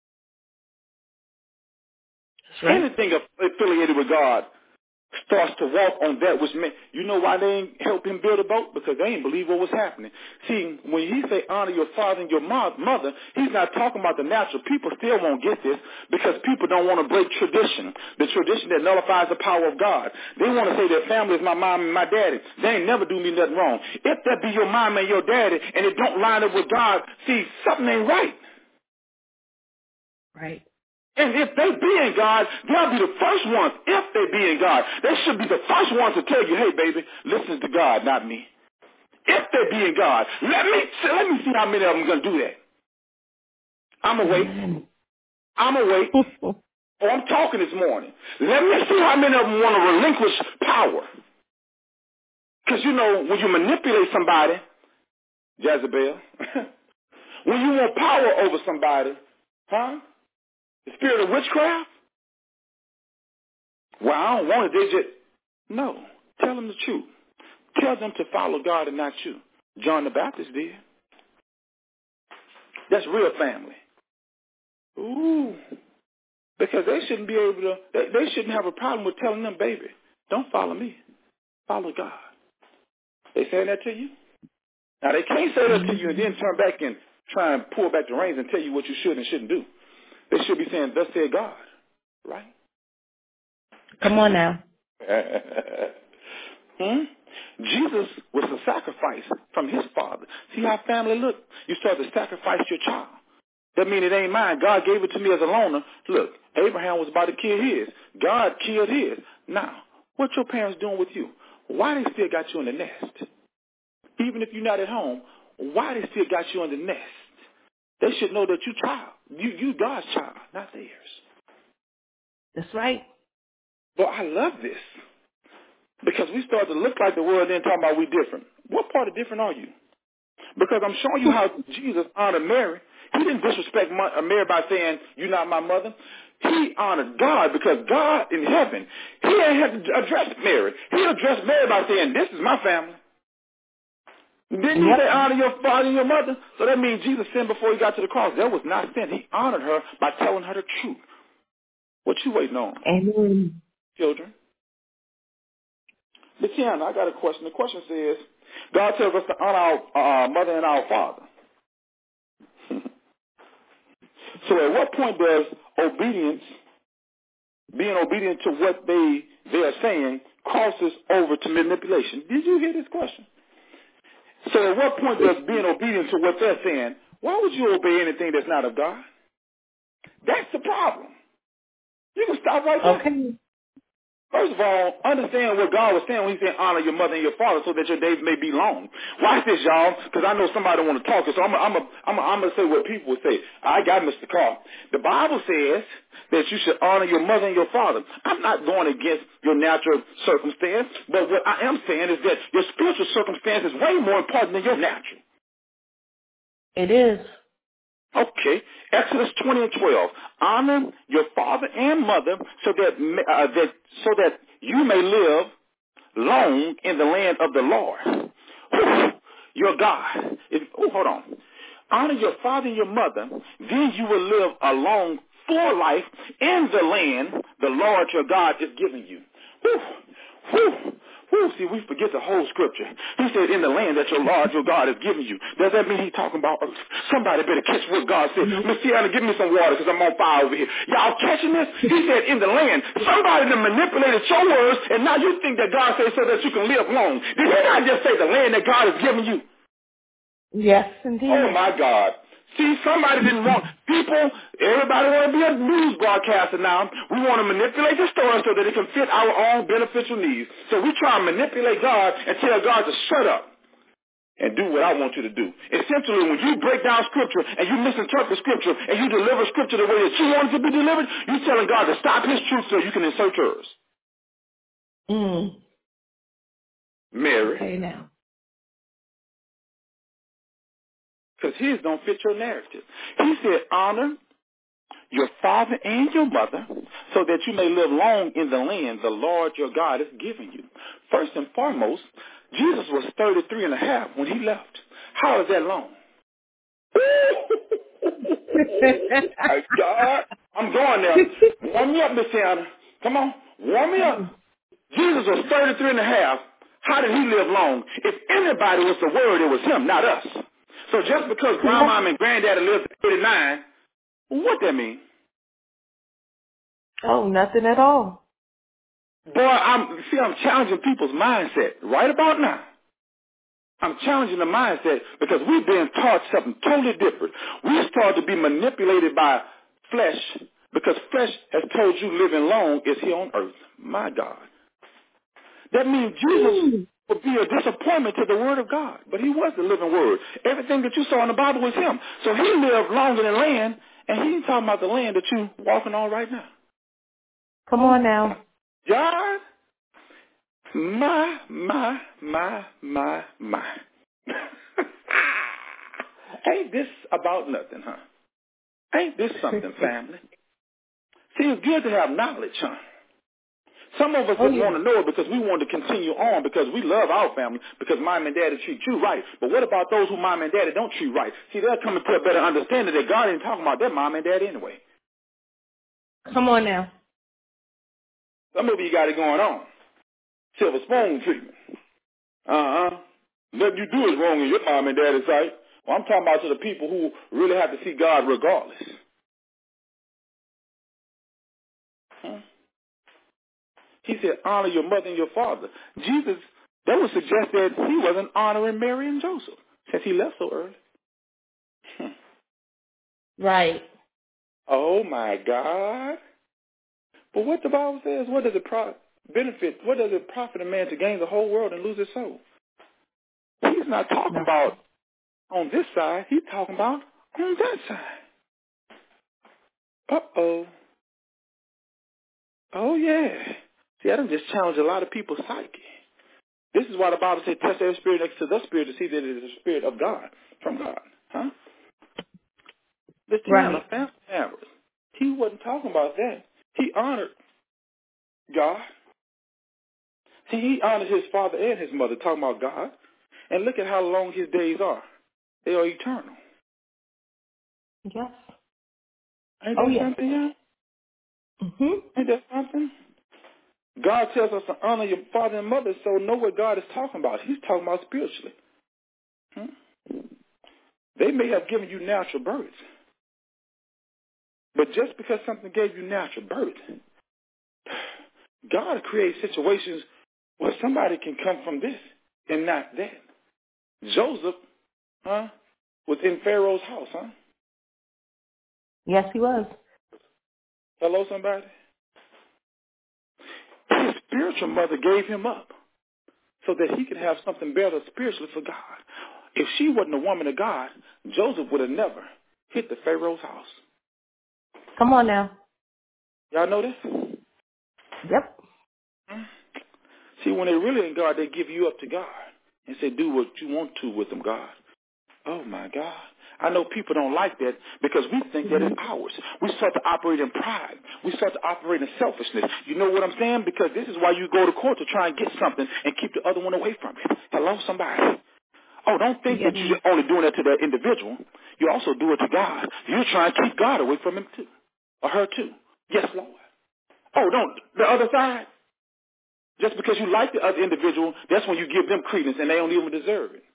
Right. Anything affiliated with God starts to walk on that which meant, you know why they ain't help him build a boat? Because they ain't believe what was happening. See, when he say honor your father and your mother, he's not talking about the natural. People still won't get this because people don't want to break tradition, the tradition that nullifies the power of God. They want to say their family is my mom and my daddy. They ain't never do me nothing wrong. If that be your mom and your daddy and it don't line up with God, see, something ain't right. Right. And if they be in God, they'll be the first ones. If they be in God, they should be the first ones to tell you, hey, baby, listen to God, not me. If they be in God, let me see how many of them are going to do that. I'm awake. Oh, I'm talking this morning. Let me see how many of them want to relinquish power. Because, you know, when you manipulate somebody, Jezebel, when you want power over somebody, the spirit of witchcraft, well, I don't want it. They just, no. Tell them the truth. Tell them to follow God and not you. John the Baptist did. That's real family. Ooh. Because they shouldn't be able to, they shouldn't have a problem with telling them, baby, don't follow me. Follow God. They saying that to you? Now, they can't say that to you and then turn back and try and pull back the reins and tell you what you should and shouldn't do. They should be saying, thus said God. Right? Come on now. Jesus was a sacrifice from his father. See how family look? You start to sacrifice your child. That means it ain't mine. God gave it to me as a loaner. Look, Abraham was about to kill his. God killed his. Now, what your parents doing with you? Why they still got you in the nest? Even if you're not at home, why they still got you in the nest? They should know that you child. You God's child, not theirs. That's right. But I love this. Because we start to look like the world then talking about we different. What part of different are you? Because I'm showing you how Jesus honored Mary. He didn't disrespect Mary by saying, you're not my mother. He honored God because God in heaven, he ain't had to address Mary. He addressed Mary by saying, this is my family. Didn't he say honor your father and your mother? So that means Jesus sinned before he got to the cross. That was not sin. He honored her by telling her the truth. What you waiting on? Amen. Children. But Tiana, I got a question. The question says, God tells us to honor our mother and our father. So at what point does obedience, being obedient to what they are saying, crosses over to manipulation? Did you hear this question? So at what point does being obedient to what they're saying, why would you obey anything that's not of God? That's the problem. You can stop right there. Okay. First of all, understand what God was saying when he said honor your mother and your father so that your days may be long. Watch this, y'all, because I know somebody want to talk. So I'm going to say what people would say. I got Mr. Carr. The Bible says that you should honor your mother and your father. I'm not going against your natural circumstance, but what I am saying is that your spiritual circumstance is way more important than your natural. It is. Okay. Exodus 20:12. Honor your father and mother so that you may live long in the land of the Lord, your God. Hold on. Honor your father and your mother, then you will live a long, full life in the land the Lord your God is giving you. Whew. Whew. Whew. See, we forget the whole scripture. He said, in the land that your Lord your God is giving you. Does that mean he's talking about earth? Somebody better catch what God said. Miss Tiana, give me some water because I'm on fire over here. Y'all catching this? He said, in the land. Somebody done manipulated your words, and now you think that God said so that you can live long. Did he not just say the land that God is giving you? Yes, indeed. Oh, my God. See, somebody didn't want people, everybody want to be a news broadcaster now. We want to manipulate the story so that it can fit our own beneficial needs. So we try and manipulate God and tell God to shut up and do what I want you to do. Essentially, when you break down scripture and you misinterpret scripture and you deliver scripture the way that you want it to be delivered, you're telling God to stop his truth so you can insert yours. Mary. Okay, now. Because his don't fit your narrative. He said, honor your father and your mother so that you may live long in the land the Lord your God is giving you. First and foremost, Jesus was 33 and a half when he left. How is that long? My God, I'm going there. Warm me up, Miss Anna. Come on, warm me up. Jesus was 33 and a half. How did he live long? If anybody was the word, it was him, not us. So just because grandma and granddaddy lived to 39, what that mean? Oh, nothing at all. Boy, I'm challenging people's mindset right about now. I'm challenging the mindset because we've been taught something totally different. We start to be manipulated by flesh because flesh has told you living long is here on earth. My God. That means Jesus would be a disappointment to the word of God, but he was the living word. Everything that you saw in the Bible was him. So he lived longer than land, and he ain't talking about the land that you're walking on right now. Come on now. God, my. Ain't this about nothing, huh? Ain't this something, family? See, it's good to have knowledge, huh? Some of us just want to know it because we want to continue on because we love our family because mom and daddy treat you right. But what about those who mom and daddy don't treat right? See, they're coming to a better understanding that God ain't talking about their mom and daddy anyway. Come on now. Some of you got it going on. Silver spoon treatment. Nothing you do is wrong in your mom and daddy's sight. Well, I'm talking about to the people who really have to see God regardless. He said, honor your mother and your father. Jesus, that would suggest that he wasn't honoring Mary and Joseph since he left so early. Right. Oh, my God. But what the Bible says, what does it profit a man to gain the whole world and lose his soul? He's not talking about on this side. He's talking about on that side. Uh-oh. Oh, yeah. See, I done just challenged a lot of people's psyche. This is why the Bible said, test every spirit next to the spirit to see that it is the spirit of God, from God. Huh? The Tiana family members. He wasn't talking about that. He honored God. See, he honored his father and his mother, talking about God. And look at how long his days are. They are eternal. Yes. Ain't that something, y'all? Ain't that something? God tells us to honor your father and mother, so know what God is talking about. He's talking about spiritually. They may have given you natural birth. But just because something gave you natural birth, God creates situations where somebody can come from this and not that. Joseph, was in Pharaoh's house, Yes, he was. Hello, somebody? His spiritual mother gave him up so that he could have something better spiritually for God. If she wasn't a woman of God, Joseph would have never hit the Pharaoh's house. Come on now. Y'all know this? Yep. See, when they really in God, they give you up to God and say, do what you want to with them, God. Oh, my God. I know people don't like that because we think that it's ours. We start to operate in pride. We start to operate in selfishness. You know what I'm saying? Because this is why you go to court to try and get something and keep the other one away from it. Hello, somebody. Oh, don't think that you're only doing that to that individual. You also do it to God. You're trying to keep God away from him too, or her too. Yes, Lord. Oh, don't. The other side. Just because you like the other individual, that's when you give them credence and they don't even deserve it.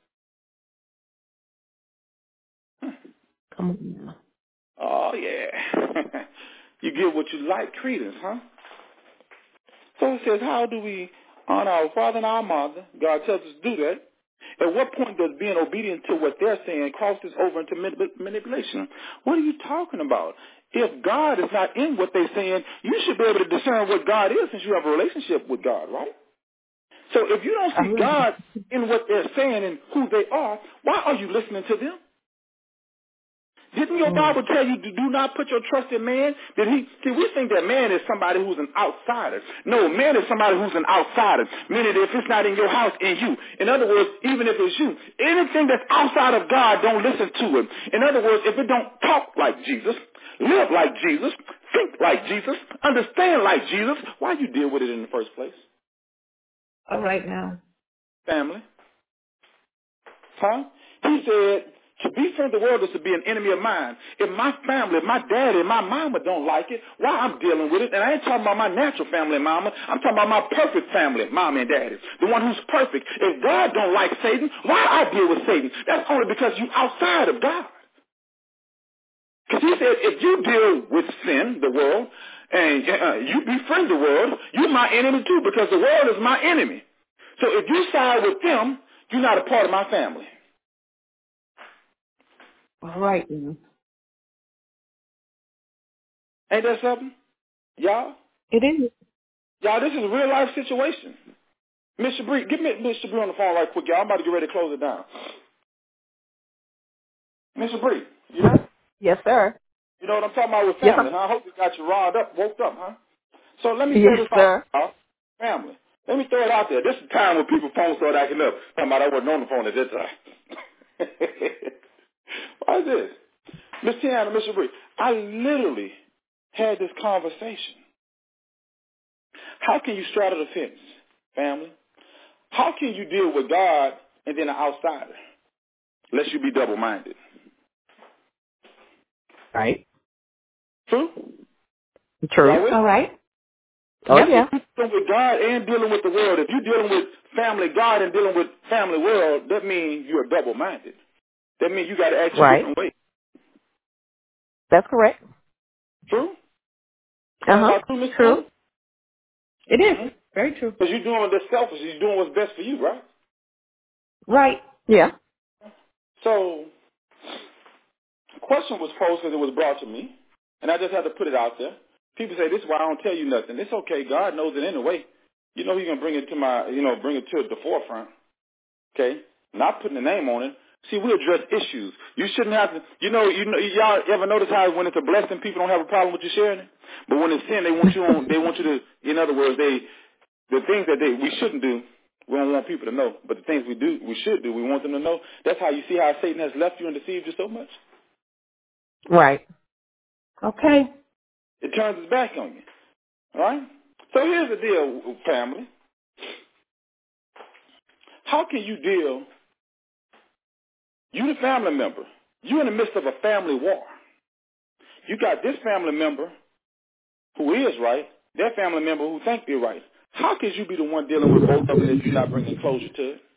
Come on now. Oh, yeah. You give what you like credence, huh? So it says, how do we honor our father and our mother? God tells us to do that. At what point does being obedient to what they're saying crosses over into manipulation? What are you talking about? If God is not in what they're saying, you should be able to discern what God is since you have a relationship with God, right? So if you don't see God in what they're saying and who they are, why are you listening to them? Didn't your Bible tell you to do not put your trust in man? See, we think that man is somebody who's an outsider. No, man is somebody who's an outsider. Meaning if it's not in your house, in you. In other words, even if it's you, anything that's outside of God, don't listen to it. In other words, if it don't talk like Jesus, live like Jesus, think like Jesus, understand like Jesus, why you deal with it in the first place? All right now. Family. Huh? He said, to be from the world is to be an enemy of mine. If my family, my daddy, my mama don't like it, why I'm dealing with it? And I ain't talking about my natural family and mama. I'm talking about my perfect family, mama and daddy. The one who's perfect. If God don't like Satan, why I deal with Satan? That's only because you outside of God. Because he said, if you deal with sin, the world, and you befriend the world, you're my enemy too, because the world is my enemy. So if you side with them, you're not a part of my family. All right now. Ain't that something? Y'all? It is. Y'all, this is a real life situation. Mr. Bree, give me Mr. Bree on the phone right quick, y'all. I'm about to get ready to close it down. Mr. Bree, you there? Yes, sir. You know what I'm talking about with Yes, family, huh? I hope it got you riled up, woke up, huh? So let me say yes, this out, sir. y'all. Family. Let me throw it out there. This is the time when people's phones start acting up. Talking about I wasn't on the phone at that time. Why is this? Miss Tiana, Mr. Bree, I literally had this conversation. How can you straddle the fence, family? How can you deal with God and then an outsider? Lest you be double-minded. Right. True? True. Y'all with? All right. Oh, If yeah. you're dealing with God and dealing with the world, if you're dealing with family God and dealing with family world, that means you're double-minded. That means you got to act two Right. different ways. That's correct. True? That Uh-huh. about true, Miss True. Tiana? It is. Mm-hmm. Very true. Because you're doing what's selfish. You're doing what's best for you, right? Right. Yeah. So, the question was posed because it was brought to me, and I just had to put it out there. People say, this is why I don't tell you nothing. It's okay. God knows it anyway. You know he's going to bring it to bring it to the forefront. Okay? Not putting a name on it. See, we address issues. You shouldn't have to, y'all ever notice how when it's a blessing, people don't have a problem with you sharing it? But when it's sin, they want you to, in other words, the things that we shouldn't do, we don't want people to know. But the things we should do, we want them to know. That's how you see how Satan has left you and deceived you so much. Right. Okay. It turns its back on you. All right? So here's the deal, family. How can you deal, you the family member, you in the midst of a family war. You got this family member who is right, their family member who think they're right. How can you be the one dealing with both of them if you're not bringing closure to it?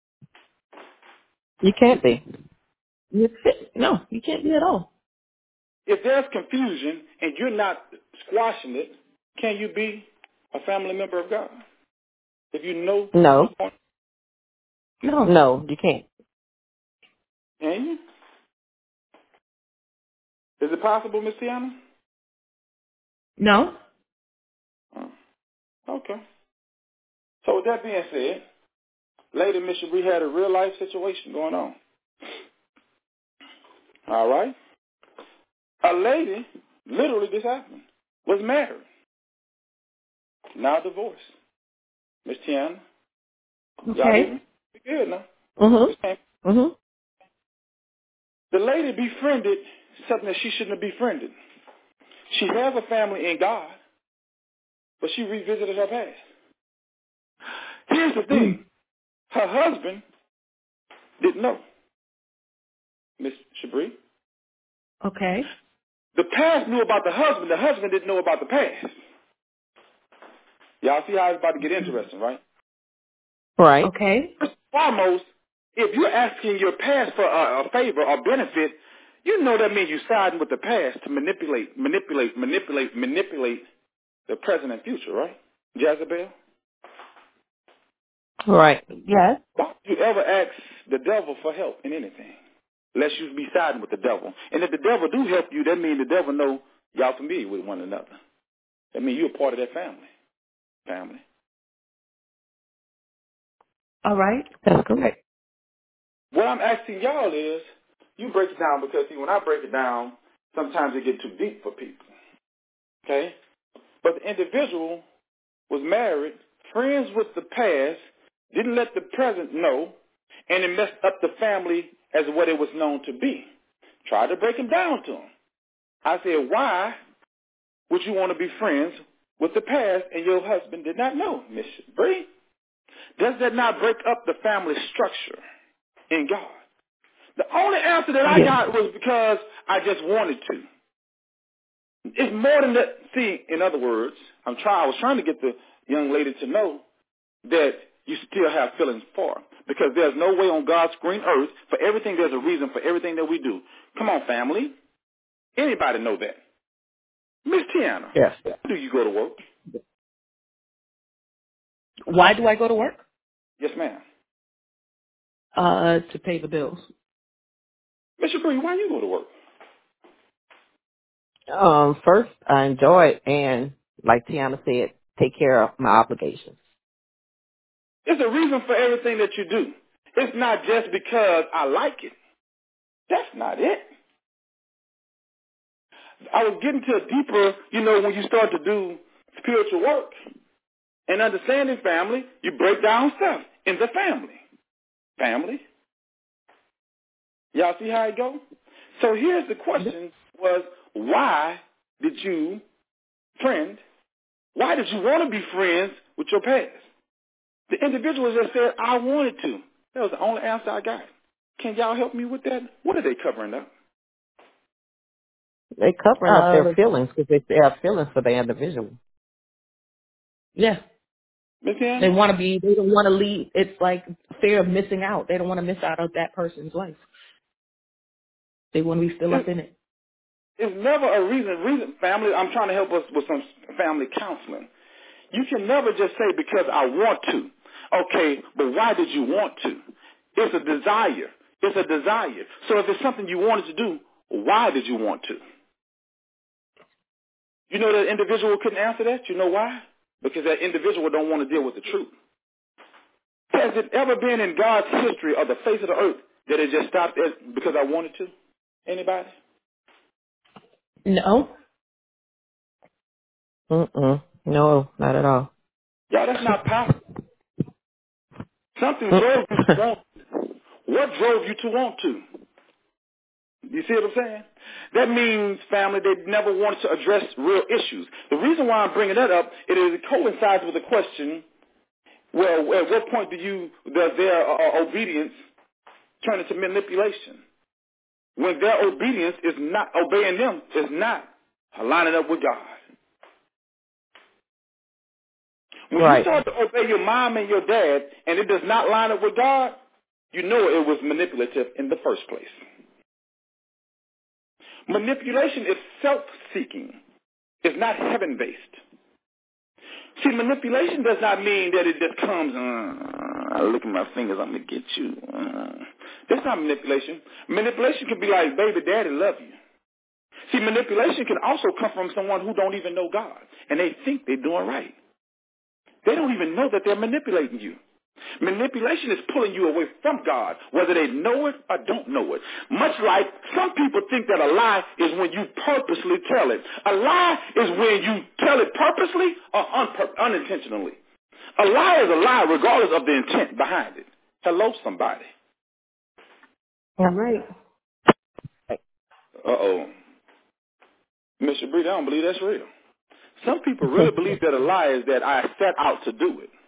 You can't be. No, you can't be at all. If there's confusion and you're not squashing it, can you be a family member of God? If you know what's No. going No. No, you can't. on, can you? Is it possible, Miss Tiana? No. Oh, okay. So with that being said, Lady Miss Shabri had a real life situation going on. All right? A lady, literally this happened, was married, now divorced. Miss Tiana, y'all hear Okay. me? We good now. Mm-hmm. This ain't- Mm-hmm. The lady befriended something that she shouldn't have befriended. She has a family in God, but she revisited her past. Here's the thing. Her husband didn't know, Miss Shabri. Okay. The past knew about the husband. The husband didn't know about the past. Y'all see how it's about to get interesting, right? Right. Okay. First and foremost, if you're asking your past for a favor or benefit, you know that means you're siding with the past to manipulate the present and future, right? Jezebel? Right. Yes. Why would you ever ask the devil for help in anything? Unless you be siding with the devil. And if the devil do help you, that means the devil know y'all familiar with one another. That means you're a part of that family. All right. That's correct. What I'm asking y'all is, you break it down because, see, when I break it down, sometimes it gets too deep for people. Okay? But the individual was married, friends with the past, didn't let the present know, and it messed up the family as what it was known to be. Tried to break him down to him. I said, why would you want to be friends with the past and your husband did not know, Miss Bree? Does that not break up the family structure in God? The only answer that I got was because I just wanted to. It's more than that. See, in other words, I was trying to get the young lady to know that you still have feelings for her. Because there's no way on God's green earth, for everything there's a reason for everything that we do. Come on, family. Anybody know that? Miss Tiana, Yes. why do you go to work? Why do I go to work? Yes, ma'am. To pay the bills. Miss Shabri, why you go to work? First, I enjoy it, and like Tiana said, take care of my obligations. There's a reason for everything that you do. It's not just because I like it. That's not it. I was getting to a deeper, when you start to do spiritual work and understanding family, you break down stuff in the family. Family. Y'all see how it goes? So here's the question was, why did you want to be friends with your past? The individual just said, I wanted to. That was the only answer I got. Can y'all help me with that? What are they covering up? They covering up their feelings because they have feelings for the individual. Yeah. Miss Ann? They don't want to leave. It's like fear of missing out. They don't want to miss out on that person's life. They want to be still up in it. It's never a reason. Family, I'm trying to help us with some family counseling. You can never just say because I want to. Okay, but why did you want to? It's a desire. So if it's something you wanted to do, why did you want to? You know that individual couldn't answer that? You know why? Because that individual don't want to deal with the truth. Has it ever been in God's history or the face of the earth that it just stopped because I wanted to? Anybody? No. No, not at all. Y'all, that's not possible. Something drove you to want. What drove you to want to? You see what I'm saying? That means, family, they never wanted to address real issues. The reason why I'm bringing that up, it coincides with the question, well, at what point does their obedience turn into manipulation? When their obedience is not, obeying them is not lining up with God. When you start to obey your mom and your dad and it does not line up with God, you know it was manipulative in the first place. Manipulation is self-seeking. It's not heaven-based. See, manipulation does not mean that it just comes, I look at my fingers, I'm going to get you. That's not manipulation. Manipulation can be like, baby, daddy love you. See, manipulation can also come from someone who don't even know God, and they think they're doing right. They don't even know that they're manipulating you. Manipulation is pulling you away from God, whether they know it or don't know it. Much like some people think that a lie is when you purposely tell it. A lie is when you tell it purposely or unintentionally. A lie is a lie regardless of the intent behind it. Hello, somebody. All right. Uh-oh. Mr. Breed, I don't believe that's real. Some people really believe that a lie is that I set out to do it.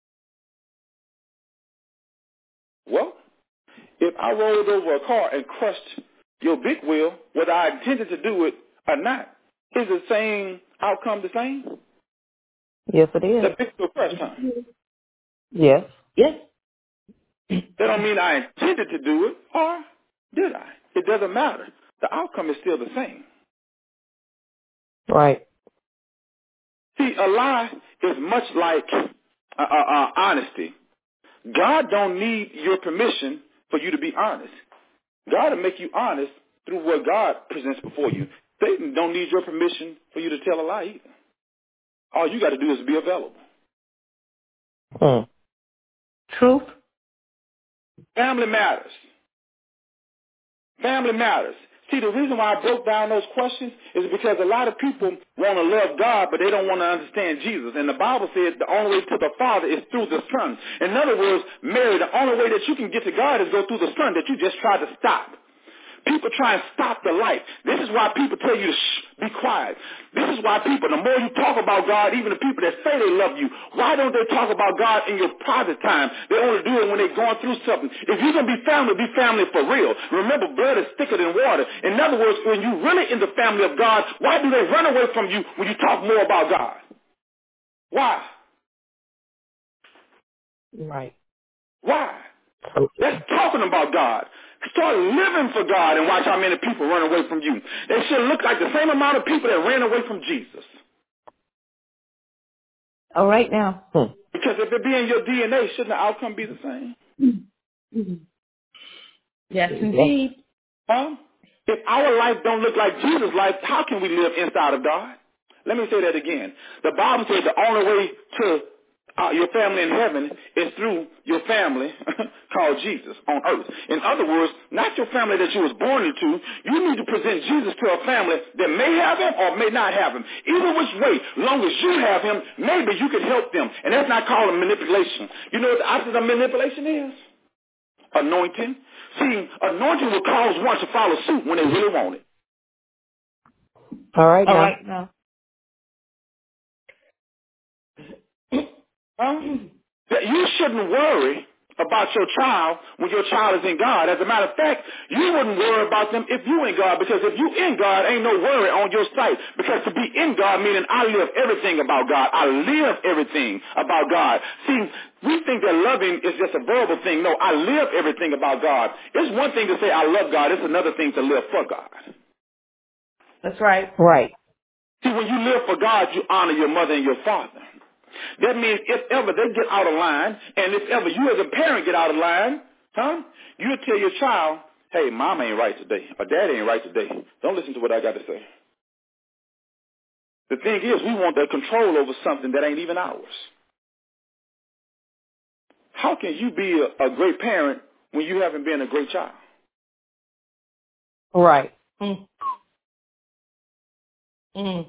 Well, if I rolled over a car and crushed your big wheel, whether I intended to do it or not, is the same outcome the same? Yes, it is. The big wheel crush time. Yes. Yes. That don't mean I intended to do it, or did I? It doesn't matter. The outcome is still the same. Right. See, a lie is much like honesty. God don't need your permission for you to be honest. God will make you honest through what God presents before you. Satan don't need your permission for you to tell a lie either. All you got to do is be available. Truth. Family matters. Family matters. See, the reason why I broke down those questions is because a lot of people want to love God, but they don't want to understand Jesus. And the Bible says the only way to the Father is through the Son. In other words, Mary, the only way that you can get to God is go through the Son that you just tried to stop. People try and stop the light. This is why people tell you to be quiet. This is why people, the more you talk about God, even the people that say they love you, why don't they talk about God in your private time? They only do it when they're going through something. If you're going to be family for real. Remember, blood is thicker than water. In other words, when you're really in the family of God, why do they run away from you when you talk more about God? Why? Right. Why? That's talking about God. Start living for God and watch how many people run away from you. They should look like the same amount of people that ran away from Jesus. All right now. Because if it be in your DNA, shouldn't the outcome be the same? Yes, indeed. Huh? If our life don't look like Jesus' life, how can we live inside of God? Let me say that again. The Bible says the only way to your family in heaven is through your family called Jesus on earth. In other words, not your family that you was born into. You need to present Jesus to a family that may have him or may not have him. Either which way, long as you have him, maybe you can help them. And that's not called manipulation. You know what the opposite of manipulation is? Anointing. See, anointing will cause one to follow suit when they really want it. All right All now. right now. Huh? That you shouldn't worry about your child when your child is in God. As a matter of fact, you wouldn't worry about them if you in God, because if you in God, ain't no worry on your sight. Because to be in God meaning I live everything about God. I live everything about God. See, we think that loving is just a verbal thing. No, I live everything about God. It's one thing to say I love God. It's another thing to live for God. That's right. Right. See, when you live for God, you honor your mother and your father. That means if ever they get out of line, and if ever you as a parent get out of line, you tell your child, hey, mom ain't right today, or dad ain't right today. Don't listen to what I got to say. The thing is, we want that control over something that ain't even ours. How can you be a great parent when you haven't been a great child? Right. Mm. Mm.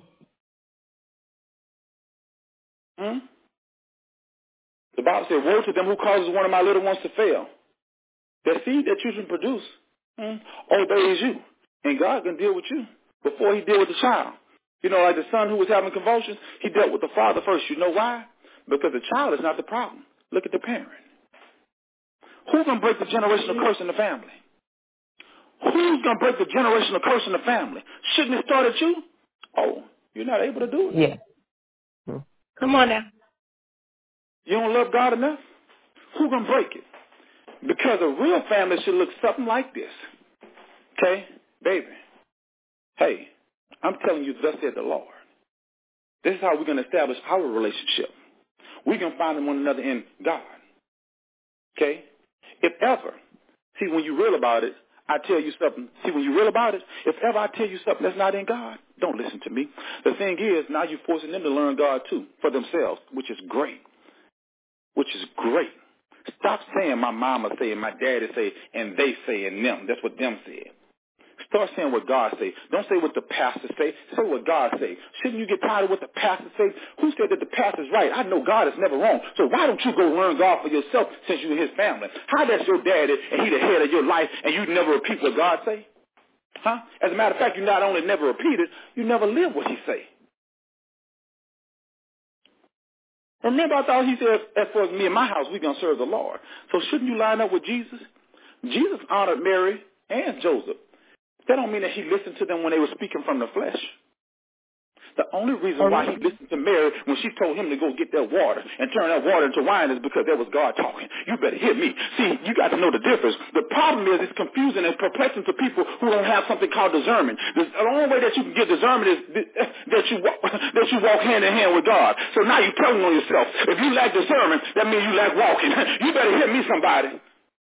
The Bible said, woe to them who causes one of my little ones to fail. The seed that you can produce obeys you. And God can deal with you before he deal with the child. You know, like the son who was having convulsions, he dealt with the father first. You know why? Because the child is not the problem. Look at the parent. Who's going to break the generational curse in the family? Who's going to break the generational curse in the family? Shouldn't it start at you? Oh, you're not able to do it. Yeah. Come on now. You don't love God enough? Who's going to break it? Because a real family should look something like this. Okay? Baby. Hey, I'm telling you, thus said the Lord. This is how we're going to establish our relationship. We can find one another in God. Okay? If ever, see, when you real about it, I tell you something. See, when you real about it, if ever I tell you something that's not in God, don't listen to me. The thing is, now you're forcing them to learn God too, for themselves, which is great. Which is great. Stop saying my mama say and my daddy say and they say and them. That's what them said. Start saying what God say. Don't say what the pastor say. Say what God say. Shouldn't you get tired of what the pastor say? Who said that the pastor's right? I know God is never wrong. So why don't you go learn God for yourself since you're his family? How that's your daddy and he the head of your life and you never repeat what God say? Huh? As a matter of fact, you not only never repeat it, you never live what he say. Remember, I thought he said, as far as me and my house, we're going to serve the Lord. So shouldn't you line up with Jesus? Jesus honored Mary and Joseph. That don't mean that he listened to them when they were speaking from the flesh. The only reason why he listened to Mary when she told him to go get that water and turn that water into wine is because that was God talking. You better hear me. See, you got to know the difference. The problem is it's confusing and perplexing to people who don't have something called discernment. The only way that you can get discernment is that you walk hand in hand with God. So now you're telling on yourself. If you lack discernment, that means you lack walking. You better hear me, somebody.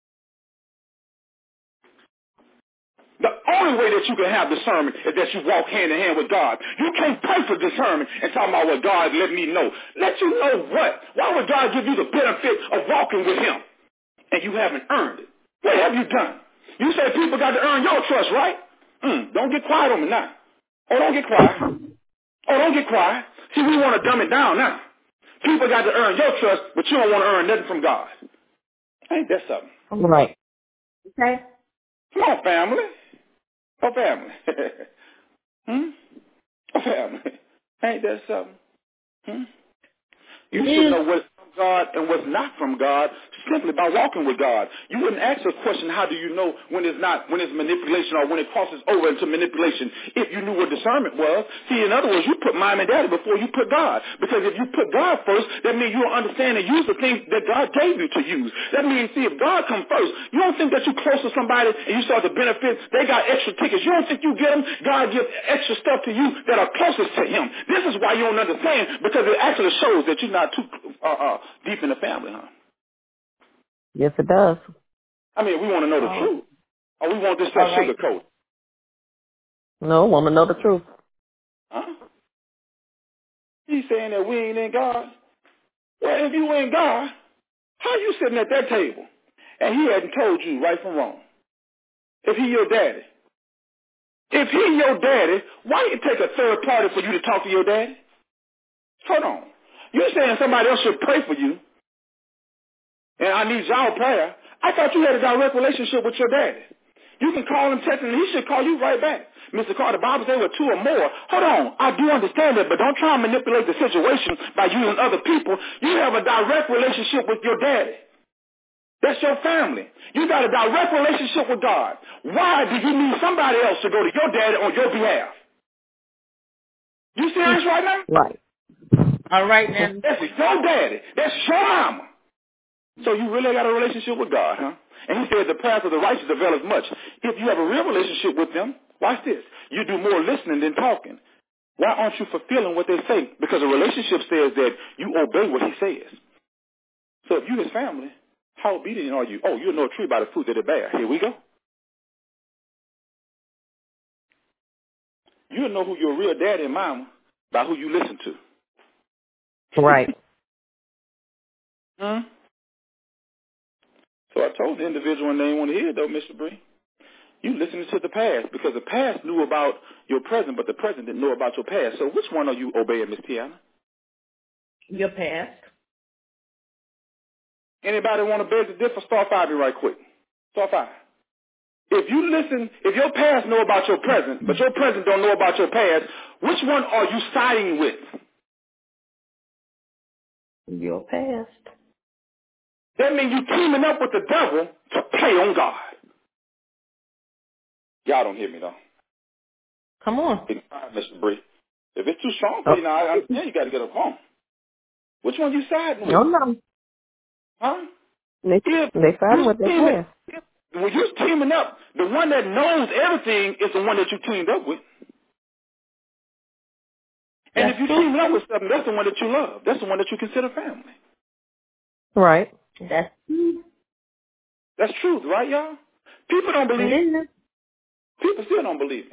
The only way that you can have discernment is that you walk hand in hand with God. You can't pray for discernment and talk about what God let me know. Let you know what? Why would God give you the benefit of walking with him and you haven't earned it? What have you done? You say people got to earn your trust, right? Don't get quiet on me now. Oh, don't get quiet. Oh, don't get quiet. See, we want to dumb it down now. People got to earn your trust, but you don't want to earn nothing from God. Ain't that something? Right. Okay. Come on, family. Oh, family. Oh, family. Ain't that something? You should know what's from God and what's not from God simply by walking with God. You wouldn't ask a question, how do you know when it's manipulation or when it crosses over into manipulation, if you knew what discernment was. See, in other words, you put mom and daddy before you put God. Because if you put God first, that means you don't understand and use the things that God gave you to use. That means, see, if God comes first, you don't think that you close to somebody and you start to benefit, they got extra tickets. You don't think you get them, God gives extra stuff to you that are closest to him. This is why you don't understand, because it actually shows that you're not too deep in the family, huh? Yes, it does. I mean, we want to know the truth. Or we want this stuff sugarcoat. No, want to know the truth. Huh? He's saying that we ain't in God. Well, if you ain't God, how you sitting at that table? And he hadn't told you right from wrong. If he your daddy. If he your daddy, why you take a third party for you to talk to your daddy? Hold on. You're saying somebody else should pray for you, and I need y'all prayer. I thought you had a direct relationship with your daddy. You can call him, text him, and he should call you right back. Mr. Carter, the Bible says with two or more. Hold on. I do understand that, but don't try and manipulate the situation by using other people. You have a direct relationship with your daddy. That's your family. You got a direct relationship with God. Why do you need somebody else to go to your daddy on your behalf? You serious right now? Right. All right, now. That's your daddy. That's your mama. So you really got a relationship with God, huh? And he said the path of the righteous availeth much. If you have a real relationship with them, watch this. You do more listening than talking. Why aren't you fulfilling what they say? Because a relationship says that you obey what he says. So if you his family, how obedient are you? Oh, you'll know a tree by the fruit that it bear. Here we go. You'll know who your real daddy and mama by who you listen to. Right. So I told the individual, and they didn't want to hear it, though, Mr. Bree. You listening to the past, because the past knew about your present, but the present didn't know about your past. So which one are you obeying, Miss Tiana? Your past. Anybody want to beg the difference? Star 5 me right quick. Star 5. If you listen, if your past know about your present, but your present don't know about your past, which one are you siding with? Your past. That means you teaming up with the devil to play on God. Y'all don't hear me, though. Come on. Mr. Bree. If it's too strong for you now, I understand you got to get a phone. Which one you siding with? No. Huh? They siding with their past. When you're teaming up, the one that knows everything is the one that you teamed up with. And if you team up with something, that's the one that you love. That's the one that you consider family. Right. That's truth, right, y'all? People don't believe it. People still don't believe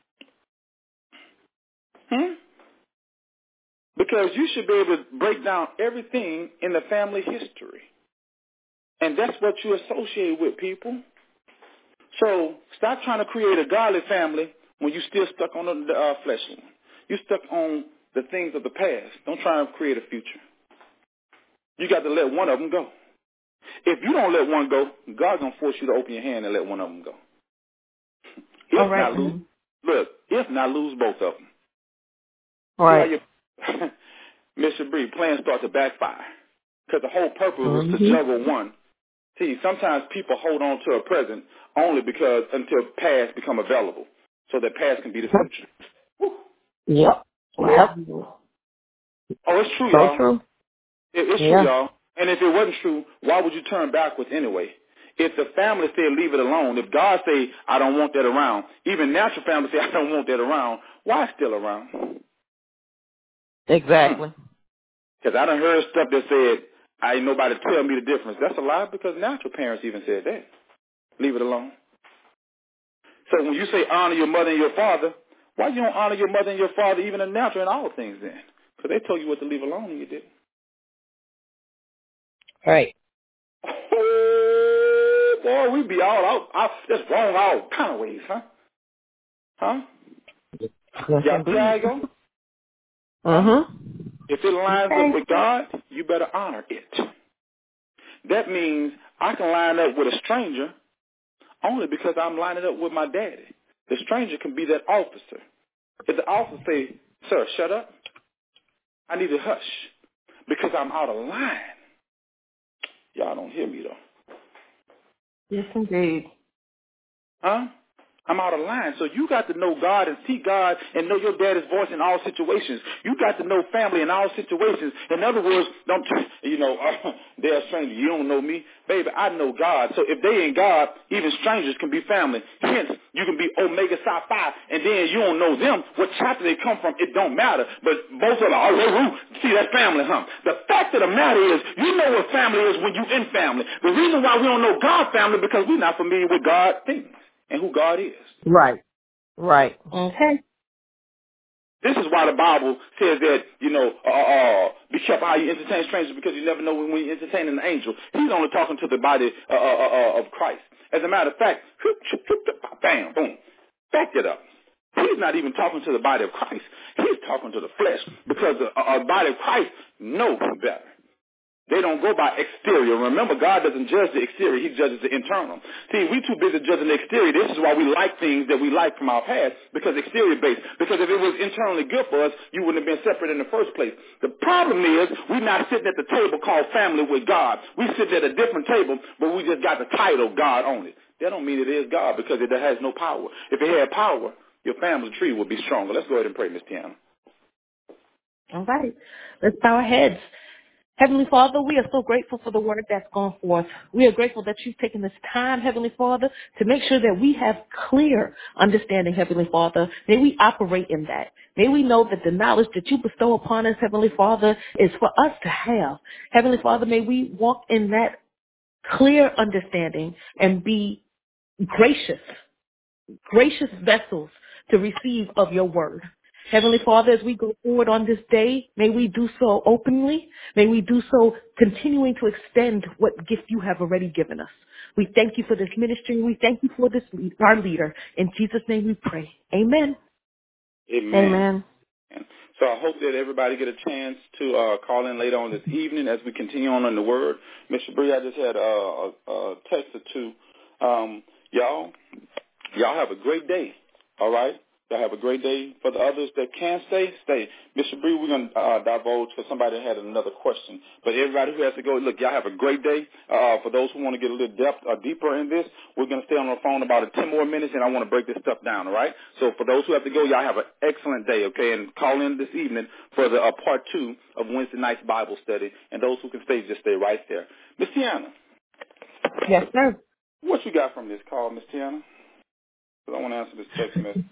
it. Because you should be able to break down everything in the family history. And that's what you associate with, people. So stop trying to create a godly family when you're still stuck on the fleshly one. You're stuck on the things of the past. Don't try and create a future. You got to let one of them go. If you don't let one go, God's going to force you to open your hand and let one of them go. If not lose, look, if not lose both of them. Right. See how you, Mr. Bree, plans start to backfire. Because the whole purpose was to juggle one. See, sometimes people hold on to a present only because until past become available. So that past can be the future. Yep. Wow. Oh, it's true, So y'all. true. It's true, y'all. And if it wasn't true, why would you turn backwards anyway? If the family said leave it alone, if God say I don't want that around, even natural family say I don't want that around, why still around? Exactly. Because I done heard stuff that said, I ain't nobody tell me the difference. That's a lie because natural parents even said that. Leave it alone. So when you say honor your mother and your father, why you don't honor your mother and your father even in natural and all things then? Because they told you what to leave alone and you didn't. Right. Oh, boy, we be all out. That's wrong all kind of ways, huh? Huh? Yes, Y'all see how I go? If it lines up with God, you better honor it. That means I can line up with a stranger only because I'm lining up with my daddy. The stranger can be that officer. If the officer say, sir, shut up, I need to hush because I'm out of line. Y'all don't hear me, though. Yes, indeed. Huh? I'm out of line. So you got to know God and see God and know your daddy's voice in all situations. You got to know family in all situations. In other words, don't, they're a stranger. You don't know me. Baby, I know God. So if they ain't God, even strangers can be family. Hence, you can be Omega Psi Phi, and then you don't know them. What chapter they come from, it don't matter. But both of them, see, that's family, huh? The fact of the matter is, you know what family is when you in family. The reason why we don't know God family because we're not familiar with God things and who God is. Right. Right. Okay. This is why the Bible says that, be careful how you entertain strangers because you never know when you're entertaining an angel. He's only talking to the body of Christ. As a matter of fact, bam, boom, back it up. He's not even talking to the body of Christ. He's talking to the flesh because the body of Christ knows better. They don't go by exterior. Remember, God doesn't judge the exterior. He judges the internal. See, we too busy judging the exterior. This is why we like things that we like from our past, because exterior based. Because if it was internally good for us, you wouldn't have been separate in the first place. The problem is we're not sitting at the table called family with God. We sit at a different table, but we just got the title God only. That don't mean it is God because it has no power. If it had power, your family tree would be stronger. Let's go ahead and pray, Miss Tiana. All right. Let's bow our heads. Heavenly Father, we are so grateful for the word that's gone forth. We are grateful that you've taken this time, Heavenly Father, to make sure that we have clear understanding, Heavenly Father. May we operate in that. May we know that the knowledge that you bestow upon us, Heavenly Father, is for us to have. Heavenly Father, may we walk in that clear understanding and be gracious vessels to receive of your word. Heavenly Father, as we go forward on this day, may we do so openly. May we do so continuing to extend what gift you have already given us. We thank you for this ministry. We thank you for this our leader. In Jesus' name we pray. Amen. Amen. So I hope that everybody get a chance to call in later on this evening as we continue on in the Word. Mr. Bree, I just had a text or two. Y'all have a great day, all right? Y'all have a great day. For the others that can't stay, stay. Mr. Bree, we're going to divulge for somebody that had another question. But everybody who has to go, look, y'all have a great day. For those who want to get a little deeper in this, we're going to stay on the phone about 10 more minutes, and I want to break this stuff down, all right? So for those who have to go, y'all have an excellent day, okay? And call in this evening for the part 2 of Wednesday night's Bible study. And those who can stay, just stay right there. Miss Tiana. Yes, sir. What you got from this call, Miss Tiana? Because I want to answer this text message.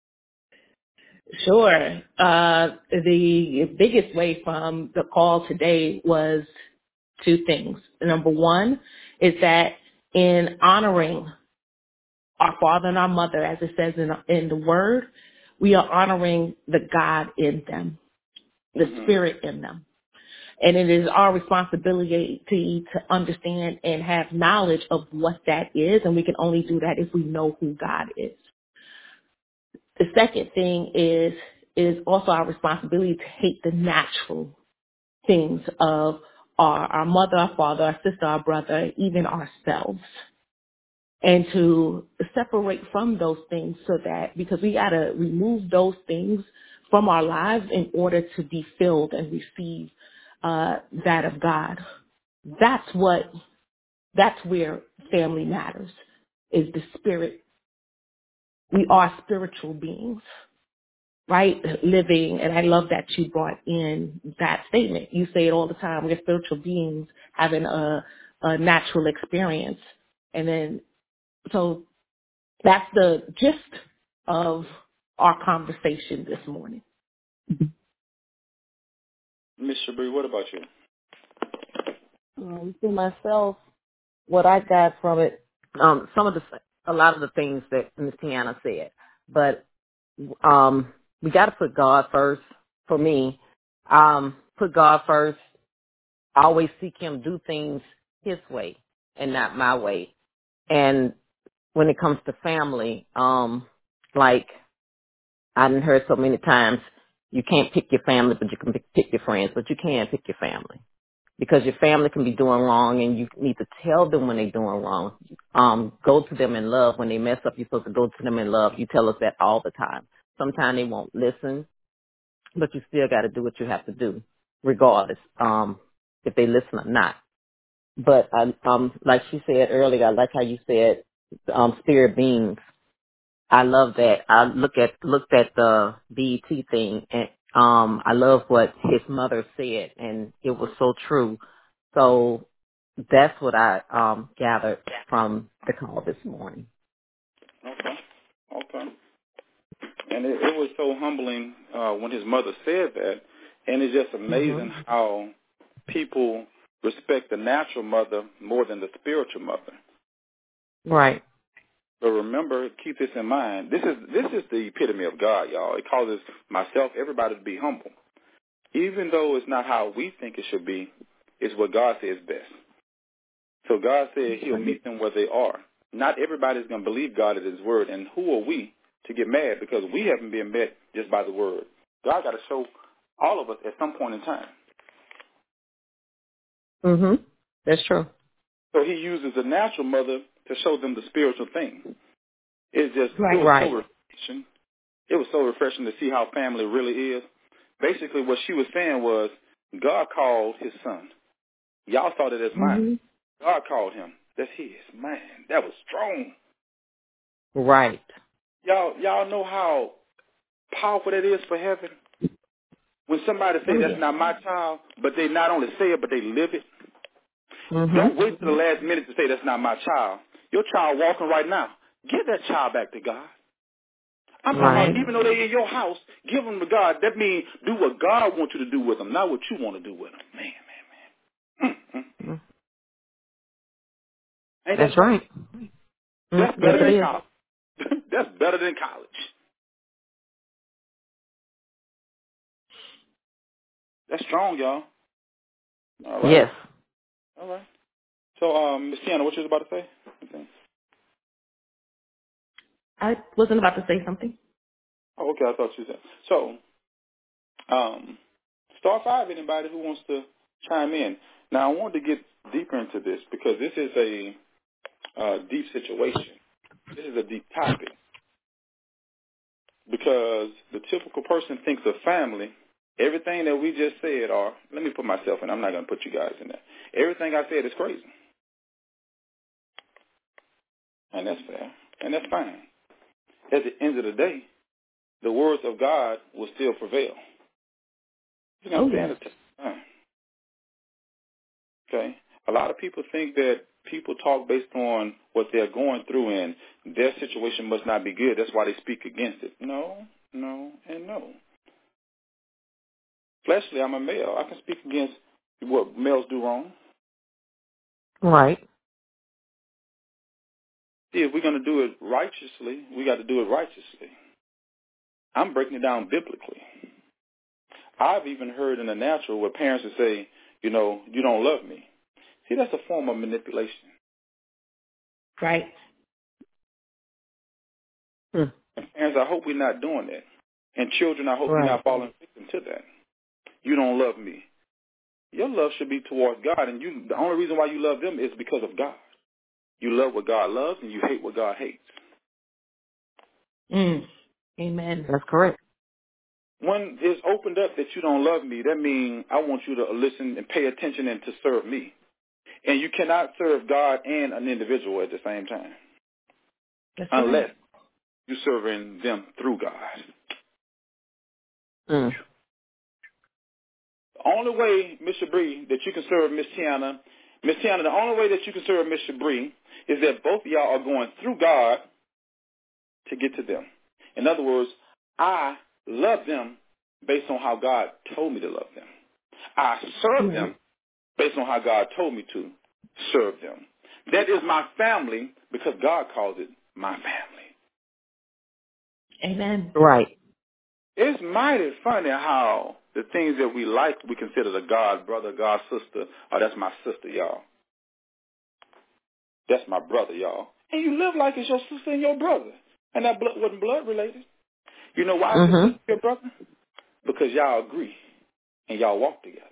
Sure. The biggest way from the call today was two things. Number one is that in honoring our father and our mother, as it says in the word, we are honoring the God in them, the spirit in them. And it is our responsibility to understand and have knowledge of what that is. And we can only do that if we know who God is. The second thing is also our responsibility to hate the natural things of our mother, our father, our sister, our brother, even ourselves. and to separate from those things so that, because we got to remove those things from our lives in order to be filled and receive that of God. That's where family matters, is the spirit. We are spiritual beings, right? Living, and I love that you brought in that statement. You say it all the time. We're spiritual beings having a natural experience. And then, so that's the gist of our conversation this morning. Miss Shabri, what about you? For myself, what I got from it, a lot of the things that Miss Tiana said, but we got to put God first. For me, put God first. Always seek Him, do things His way and not my way. And when it comes to family, like I done heard so many times, you can't pick your family, but you can pick your friends, but you can pick your family. Because your family can be doing wrong and you need to tell them when they're doing wrong. Go to them in love. When they mess up, you're supposed to go to them in love. You tell us that all the time. Sometimes they won't listen, but you still got to do what you have to do, regardless, if they listen or not. But, like she said earlier, I like how you said, spirit beings. I love that. I looked at the BET thing and, I love what his mother said and it was so true. So that's what I, gathered from the call this morning. Okay. And it was so humbling when his mother said that. And it's just amazing how people respect the natural mother more than the spiritual mother. Right. But remember, keep this in mind. This is the epitome of God, y'all. It causes myself, everybody to be humble. Even though it's not how we think it should be, it's what God says best. So God said He'll meet them where they are. Not everybody's going to believe God at His word. And who are we to get mad? Because we haven't been met just by the word. God got to show all of us at some point in time. That's true. So He uses a natural mother to show them the spiritual thing. It's just, right. It was so refreshing. It was so refreshing to see how family really is. Basically, what she was saying was, God called His son. Y'all thought it as mine. God called him. That's His. Man, that was strong. Right. Y'all know how powerful that is for heaven? When somebody say that's not my child, but they not only say it, but they live it. Don't wait till the last minute to say that's not my child. Your child walking right now. Give that child back to God. I'm talking about even though they're in your house, give them to God. That means do what God wants you to do with them, not what you want to do with them. Man. Ain't that's right. That's better than college. That's better than college. That's strong, y'all. All right. Yes. All right. So, Ms. Tiana, what you was about to say? Okay. I wasn't about to say something. Oh, okay. I thought you said. So, star 5, anybody who wants to chime in. Now, I wanted to get deeper into this because this is a deep situation. This is a deep topic because the typical person thinks of family. Everything that we just said are, let me put myself in. I'm not going to put you guys in there. Everything I said is crazy. And that's fair. And that's fine. At the end of the day, the words of God will still prevail. You can stand the test of time. Okay? A lot of people think that people talk based on what they're going through and their situation must not be good. That's why they speak against it. No, and no. Fleshly, I'm a male. I can speak against what males do wrong. Right. See, if we're going to do it righteously, we got to do it righteously. I'm breaking it down biblically. I've even heard in the natural where parents would say, you don't love me. See, that's a form of manipulation. Right. And parents, I hope we're not doing that. And children, I hope we're not falling victim to that. You don't love me. Your love should be towards God, and the only reason why you love them is because of God. You love what God loves and you hate what God hates. Amen. That's correct. When it's opened up that you don't love me, that means I want you to listen and pay attention and to serve me. And you cannot serve God and an individual at the same time. That's unless right. you're serving them through God. Mm. The only way, Miss Shabri, that you can serve Miss Tiana, the only way that you can serve Miss Shabri is that both of y'all are going through God to get to them. In other words, I love them based on how God told me to love them. I serve them based on how God told me to serve them. That is my family because God calls it my family. Amen. Right. It's mighty funny how the things that we like, we consider the God brother, God sister. Oh, that's my sister, y'all. That's my brother, y'all. And you live like it's your sister and your brother. And that blood wasn't blood related. You know why it's your sister and your brother? Because y'all agree and y'all walk together.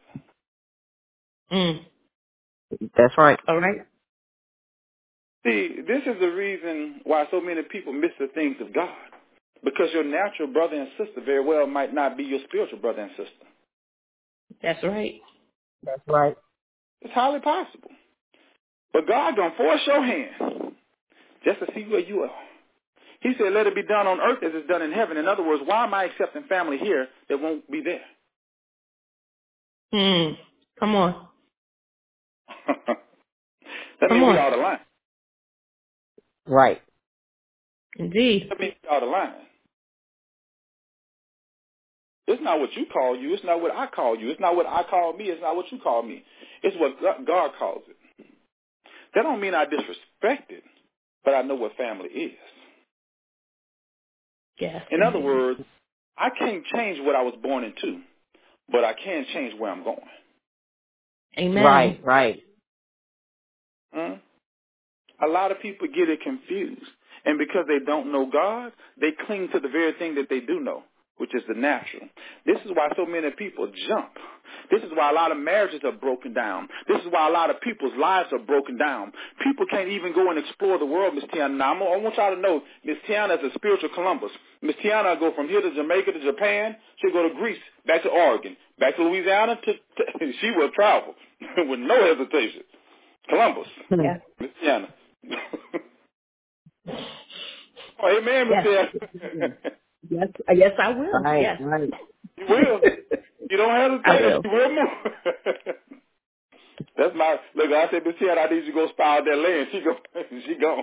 That's right. All right. See, this is the reason why so many people miss the things of God. Because your natural brother and sister very well might not be your spiritual brother and sister. That's right. That's right. It's highly possible. But God gonna force your hand just to see where you are. He said, let it be done on earth as it's done in heaven. In other words, why am I accepting family here that won't be there? Come on. That means we out of line. Right. Indeed. That means we out of line. It's not what you call you. It's not what I call you. It's not what I call me. It's not what you call me. It's what God calls it. That don't mean I disrespect it, but I know what family is. Yes. In other words, I can't change what I was born into, but I can change where I'm going. Amen. Right. Right. A lot of people get it confused. And because they don't know God, they cling to the very thing that they do know, which is the natural. This is why so many people jump. This is why a lot of marriages are broken down. This is why a lot of people's lives are broken down. People can't even go and explore the world, Miss Tiana. Now, I want y'all to know, Miss Tiana is a spiritual Columbus. Miss Tiana will go from here to Jamaica to Japan. She'll go to Greece, back to Oregon, back to Louisiana. She will travel with no hesitation. Columbus. Yes. Miss Tiana. Oh, amen, Miss Tiana. Yes. Yes, I will. Right. Yes. Right. You will. You don't I hesitate. will. You will move. That's my look. I said, Miss Tiana, I need you to go spy out that land. She gone.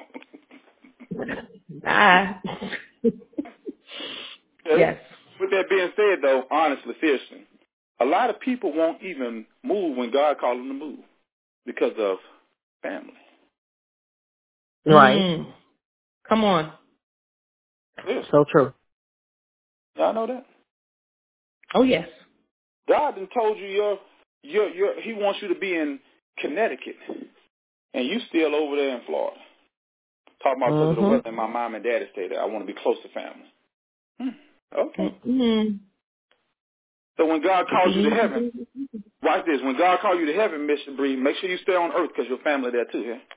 Okay? Yes. With that being said, though, honestly, seriously, a lot of people won't even move when God calls them to move because of family. Right. Come on. Seriously. So true. Y'all know that? Oh, yes. God done told you He wants you to be in Connecticut, and you still over there in Florida. Talking about because of the weather and my mom and daddy stay there. I want to be close to family. Okay. So when God calls you to heaven, watch this. When God calls you to heaven, Mr. Bree, make sure you stay on earth because your family there too, yeah?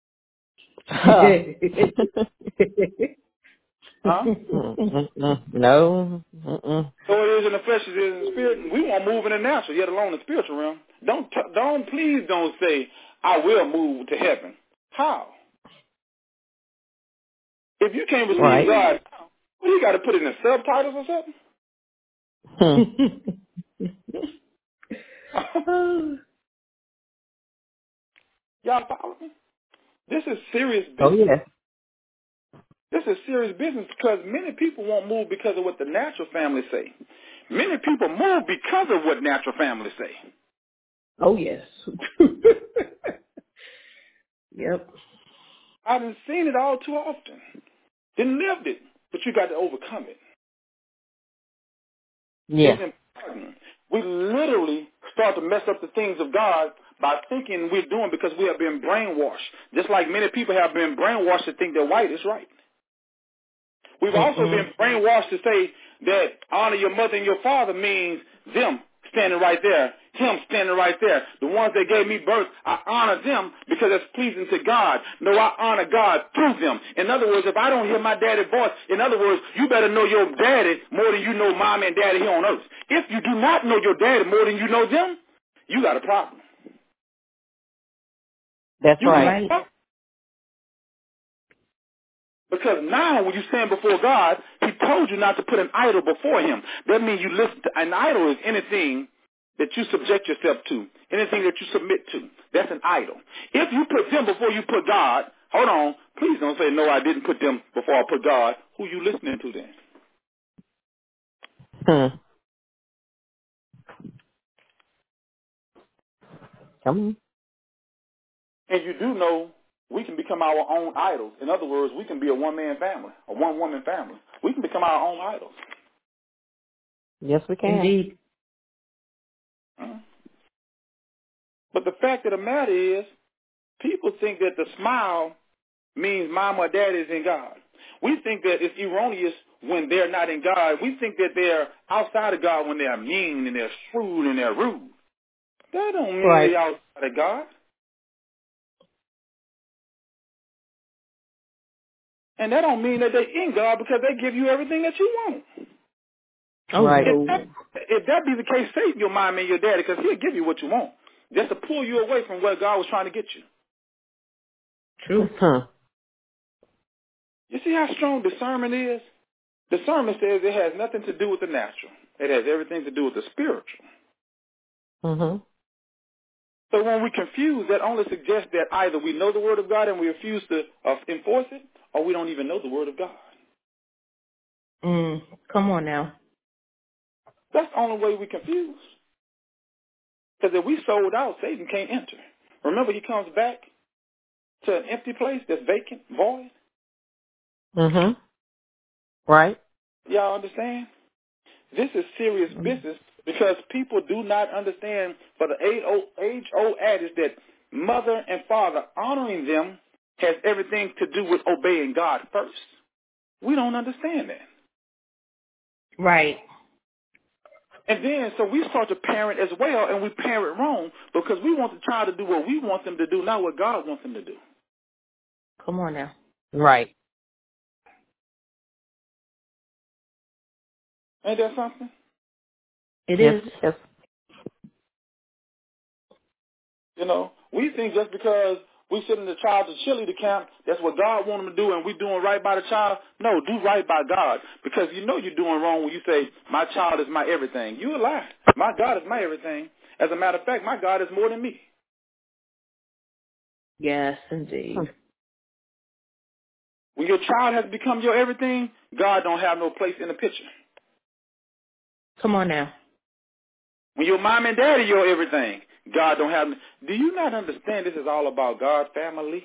Huh? No. So it is in the flesh, it is in the spirit. We won't move in the natural, yet alone in the spiritual realm. Please don't say, I will move to heaven. How? If you can't receive Right. God, well, you got to put it in subtitles or something? Y'all follow me? This is serious Oh, business. yes. This is serious business because many people won't move because of what the natural family say. Many people move because of what natural families say. Oh, yes. Yep. I've seen it all too often. Then lived it, but you got to overcome it. Yeah. It's important. We literally start to mess up the things of God by thinking we're doing because we have been brainwashed. Just like many people have been brainwashed to think that white is right. We've also been brainwashed to say that honor your mother and your father means them standing right there him standing right there. The ones that gave me birth, I honor them because it's pleasing to God. No, I honor God through them. In other words, if I don't hear my daddy's voice, in other words, you better know your daddy more than you know mom and daddy here on earth. If you do not know your daddy more than you know them, you got a problem. That's You right. got a Because now when you stand before God, he told you not to put an idol before him. That means you listen to, an idol is anything that you subject yourself to, anything that you submit to. That's an idol. If you put them before you put God, hold on, please don't say, no, I didn't put them before I put God. Who you listening to then? Come on. And you do know we can become our own idols. In other words, we can be a one-man family, a one-woman family. We can become our own idols. Yes, we can. Indeed. But the fact of the matter is, people think that the smile means mom or dad is in God. We think that it's erroneous when they're not in God. We think that they're outside of God when they're mean and they're shrewd and they're rude. That don't mean Right. they're outside of God. And that don't mean that they're in God because they give you everything that you want. Oh, Right. no. If that be the case, Satan your mom and your daddy because he'll give you what you want just to pull you away from where God was trying to get you. True. You see how strong discernment is? Discernment says it has nothing to do with the natural. It has everything to do with the spiritual. Mm-hmm. So when we confuse, that only suggests that either we know the Word of God and we refuse to enforce it, or we don't even know the Word of God. Come on now. That's the only way we confuse. Because if we sold out, Satan can't enter. Remember, he comes back to an empty place that's vacant, void. Mm-hmm. Right. Y'all understand? This is serious business because people do not understand for the age-old adage that mother and father honoring them has everything to do with obeying God first. We don't understand that. Right. And then, so we start to parent as well, and we parent wrong because we want the child to do what we want them to do, not what God wants them to do. Come on now. Right. Ain't that something? It Yes. is. Yes. You know, we think just because we send the child to cheerleader camp, that's what God wants them to do, and we doing right by the child. No, do right by God, because you know you're doing wrong when you say, my child is my everything. You a lie. My God is my everything. As a matter of fact, my God is more than me. Yes, indeed. When your child has become your everything, God don't have no place in the picture. Come on now. When your mom and daddy your everything, God don't have. Do you not understand this is all about God's family?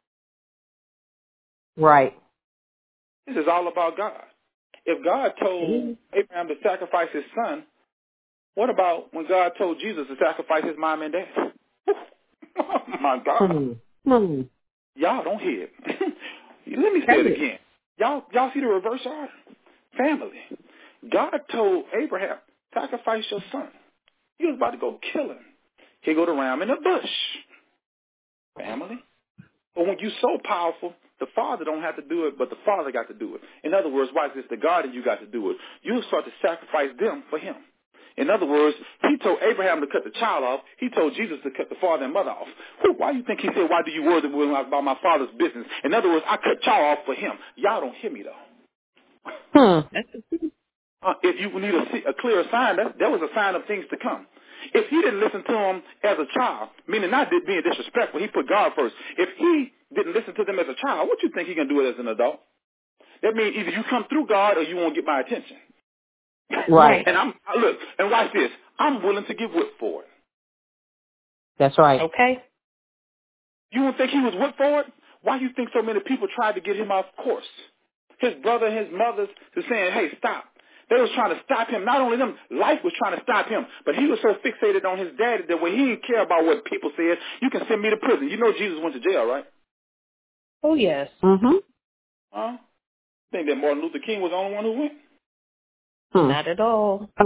Right. This is all about God. If God told Abraham to sacrifice his son, what about when God told Jesus to sacrifice his mom and dad? Oh, my God. Y'all don't hear it. Let me say it again. Y'all see the reverse order? Family. God told Abraham, sacrifice your son. He was about to go kill him. He go to ram in the bush. Family. But when you're so powerful, the father don't have to do it, but the father got to do it. In other words, why is this the God and you got to do it? You start to sacrifice them for him. In other words, he told Abraham to cut the child off. He told Jesus to cut the father and mother off. Why do you think he said, why do you worry about my father's business? In other words, I cut y'all off for him. Y'all don't hear me, though. If you need a clear sign, that was a sign of things to come. If he didn't listen to him as a child, meaning not being disrespectful, he put God first. If he didn't listen to them as a child, what you think he can do it as an adult? That means either you come through God or you won't get my attention. Right. And look, and watch this. I'm willing to get whipped for it. That's right. Okay. You don't think he was whipped for it? Why do you think so many people tried to get him off course? His brother and his mothers were saying, hey, stop. They was trying to stop him. Not only them, life was trying to stop him. But he was so fixated on his daddy that when he didn't care about what people said, you can send me to prison. You know Jesus went to jail, right? Oh, yes. Mm-hmm. Huh? Think that Martin Luther King was the only one who went? Not at all. Come on.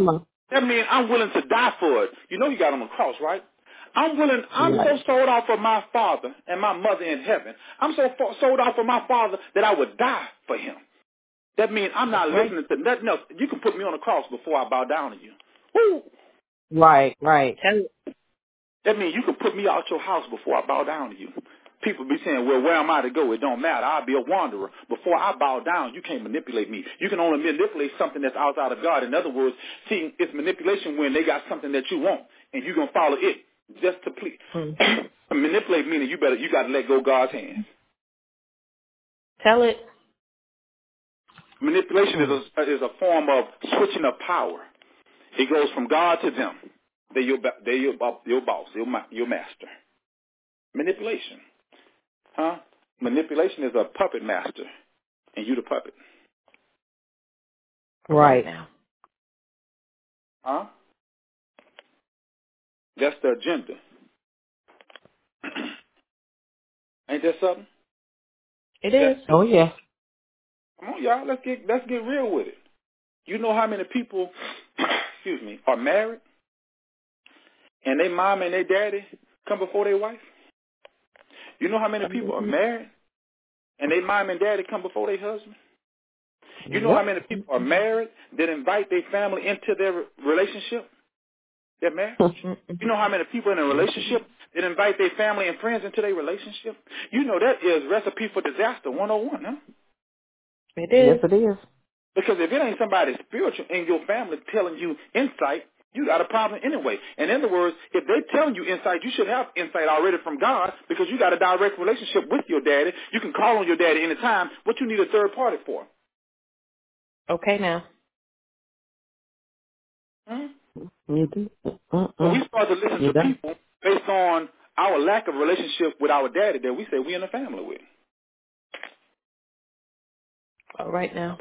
That means I'm willing to die for it. You know he got on the cross, right? I'm so sold out for my Father and my mother in heaven. I'm so sold out for my Father that I would die for him. That means I'm not listening to nothing else. You can put me on the cross before I bow down to you. Woo! Right. That means you can put me out your house before I bow down to you. People be saying, well, where am I to go? It don't matter. I'll be a wanderer. Before I bow down, you can't manipulate me. You can only manipulate something that's outside of God. In other words, see, it's manipulation when they got something that you want, and you're going to follow it just to please. Manipulate meaning you got to let go of God's hands. Tell it. Manipulation is a form of switching of power. It goes from God to them. They're your boss, your master. Manipulation. Huh? Manipulation is a puppet master, and you the puppet. Right. Huh? That's the agenda. Ain't that something? It is. Oh, yeah. Come on, y'all. Let's get real with it. You know how many people, excuse me, are married, and their mom and their daddy come before their wife? You know how many people are married, and their mom and daddy come before their husband? You know how many people are married that invite their family into their relationship, their marriage? You know how many people in a relationship that invite their family and friends into their relationship? You know that is recipe for disaster 101, huh? It is. Yes, it is. Because if it ain't somebody spiritual in your family telling you insight, you got a problem anyway. And in other words, if they're telling you insight, you should have insight already from God because you got a direct relationship with your daddy. You can call on your daddy anytime. What you need a third party for? Okay, now. You do. So we start to listen to people based on our lack of relationship with our daddy that we say we in a family with. All right now.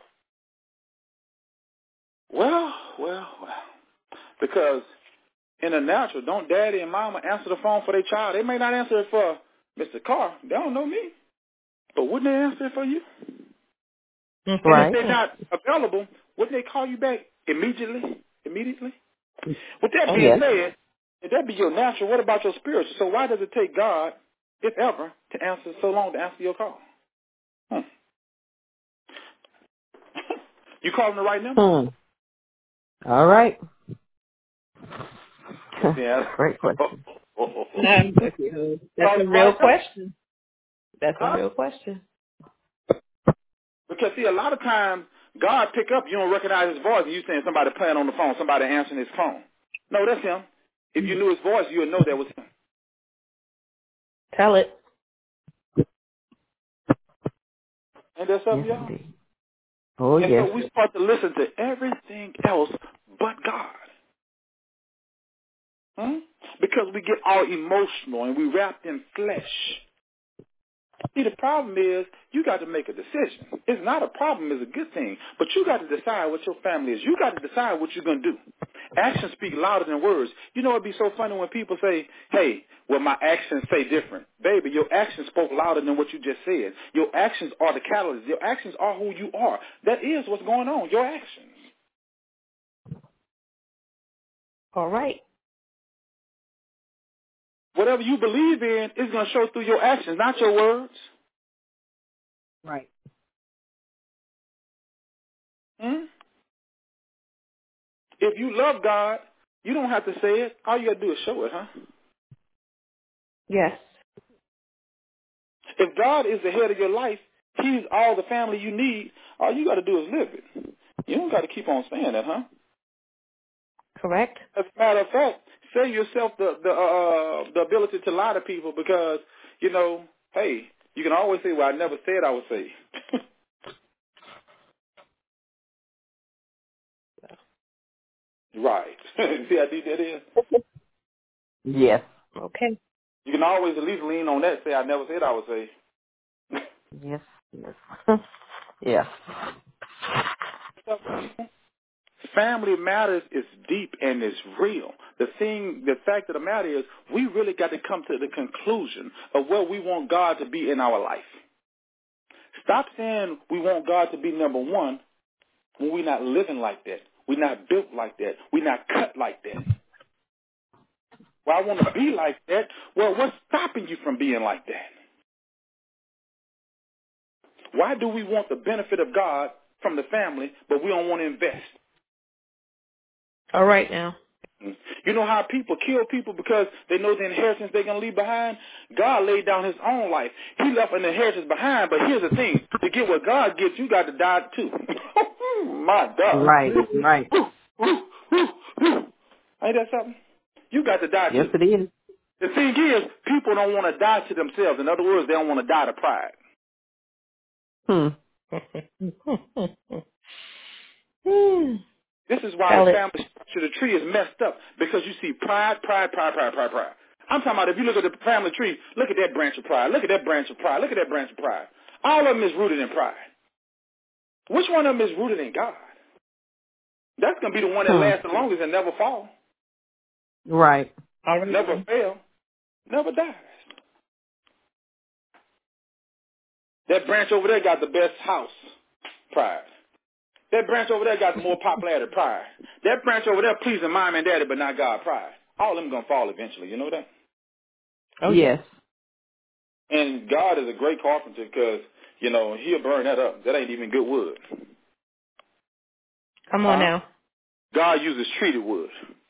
Well. Because in the natural, don't daddy and mama answer the phone for their child? They may not answer it for Mr. Carr. They don't know me. But wouldn't they answer it for you? Right. And if they're not available, wouldn't they call you back immediately? With that being said, if that be your natural, what about your spiritual? So why does it take God, if ever, to answer so long to answer your call? You calling the right number? All right. Yeah. Great question. That's a real question. That's a real question. Because, see, a lot of times, God pick up, you don't recognize his voice, and you saying somebody playing on the phone, somebody answering his phone. No, that's him. If you knew his voice, you would know that was him. Tell it. Ain't that something, y'all? Oh, and so we start to listen to everything else but God. Because we get all emotional and we wrapped in flesh. See, the problem is you got to make a decision. It's not a problem, it's a good thing. But you got to decide what your family is. You got to decide what you're going to do. Actions speak louder than words. You know, it'd be so funny when people say, hey, well, my actions say different. Baby, your actions spoke louder than what you just said. Your actions are the catalyst. Your actions are who you are. That is what's going on, your actions. All right. Whatever you believe in is going to show through your actions, not your words. Right. If you love God, you don't have to say it. All you got to do is show it, huh? Yes. If God is the head of your life, he's all the family you need, all you got to do is live it. You don't got to keep on saying that, huh? Correct. As a matter of fact, save yourself the ability to lie to people because, you know, hey, you can always say, well, I never said I would say. Right. See how deep that is? Yes. Okay. You can always at least lean on that, say, I never said I would say. Yes. Yeah. Family matters is deep and it's real. The fact of the matter is we really got to come to the conclusion of where we want God to be in our life. Stop saying we want God to be number one when we're not living like that. We're not built like that. We're not cut like that. Well, I want to be like that. Well, what's stopping you from being like that? Why do we want the benefit of God from the family, but we don't want to invest? All right now. You know how people kill people because they know the inheritance they're going to leave behind? God laid down his own life. He left an inheritance behind, but here's the thing. To get what God gets, you got to die too. My God. Right, right. Ain't that something? You got to die Yes, too. it is. The thing is, people don't want to die to themselves. In other words, they don't want to die to pride. This is why the family structure, the tree is messed up, because you see pride. I'm talking about if you look at the family tree, look at that branch of pride, look at that branch of pride, look at that branch of pride. All of them is rooted in pride. Which one of them is rooted in God? That's going to be the one that lasts the longest and never fall. Right. Never fail. Never dies. That branch over there got the best house. Pride. That branch over there got the more popularity. Pride. That branch over there pleasing mom and daddy, but not God. Pride. All of them going to fall eventually. You know that? Oh, yes. And God is a great carpenter because, you know, he'll burn that up. That ain't even good wood. Come on now. God uses treated wood.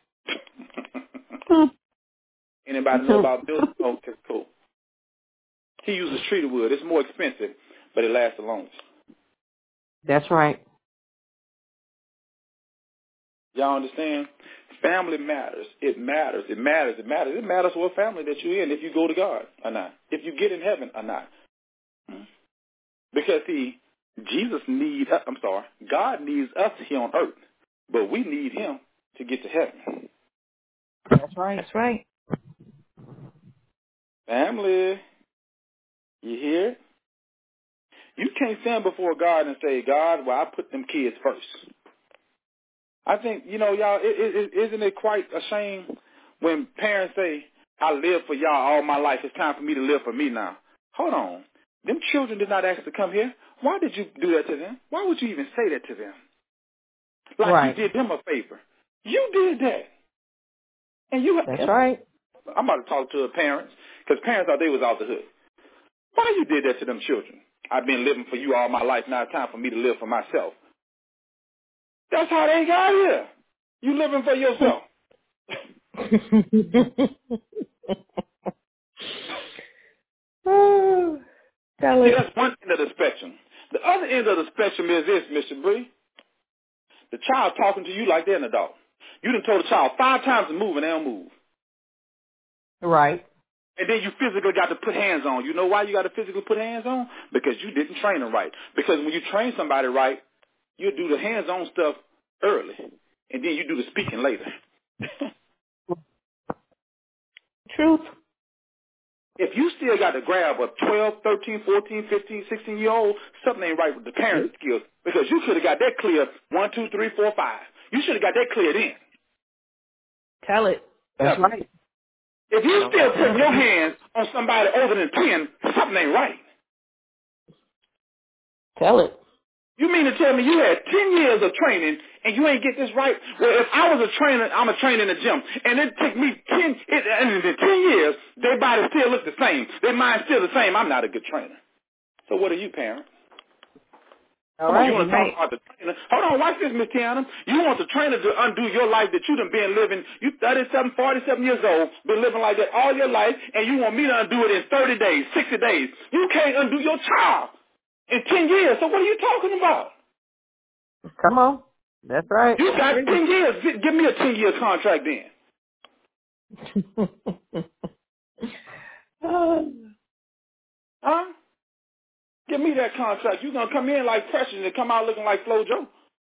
Anybody know about building? Okay, cool. He uses treated wood. It's more expensive, but it lasts the longest. That's right. Y'all understand? Family matters. It matters. It matters. It matters. It matters what family that you're in, if you go to God or not, if you get in heaven or not. Because, see, God needs us here on earth, but we need him to get to heaven. That's right. That's right. Family, you hear it? You can't stand before God and say, God, well, I put them kids first. I think, you know, y'all, isn't it quite a shame when parents say, I lived for y'all all my life. It's time for me to live for me now. Hold on. Them children did not ask to come here. Why did you do that to them? Why would you even say that to them? Like you did them a favor. You did that. And That's right. I'm about to talk to the parents, because parents thought they was out the hood. Why you did that to them children? I've been living for you all my life. Now it's time for me to live for myself. That's how they got here. You living for yourself. See, that's one end of the spectrum. The other end of the spectrum is this, Mr. Bree. The child talking to you like they're an adult. You done told the child 5 times to move and they don't move. Right. And then you physically got to put hands on. You know why you got to physically put hands on? Because you didn't train them right. Because when you train somebody right, you do the hands-on stuff early. And then you do the speaking later. Truth. If you still got to grab a 12, 13, 14, 15, 16-year-old, something ain't right with the parent skills. Because you should have got that clear 1, 2, 3, 4, 5. You should have got that cleared in. Tell it. That's right. If you still putting your hands on somebody older than 10, something ain't right. Tell it. You mean to tell me you had 10 years of training and you ain't get this right? Well, if I was a trainer, I'm a trainer in the gym, and it took me 10 years, their body still look the same. Their mind still the same. I'm not a good trainer. So what are you, parent? All right. You want to talk about the trainer? Hold on, watch this, Miss Tiana. You want the trainer to undo your life that you done been living. You 37, 47 years old, been living like that all your life, and you want me to undo it in 30 days, 60 days. You can't undo your child in 10 years. So what are you talking about? Come on. That's right. You got 10 years. Give me a 10-year contract then. Huh? Give me that contract. You're going to come in like Precious and come out looking like FloJo.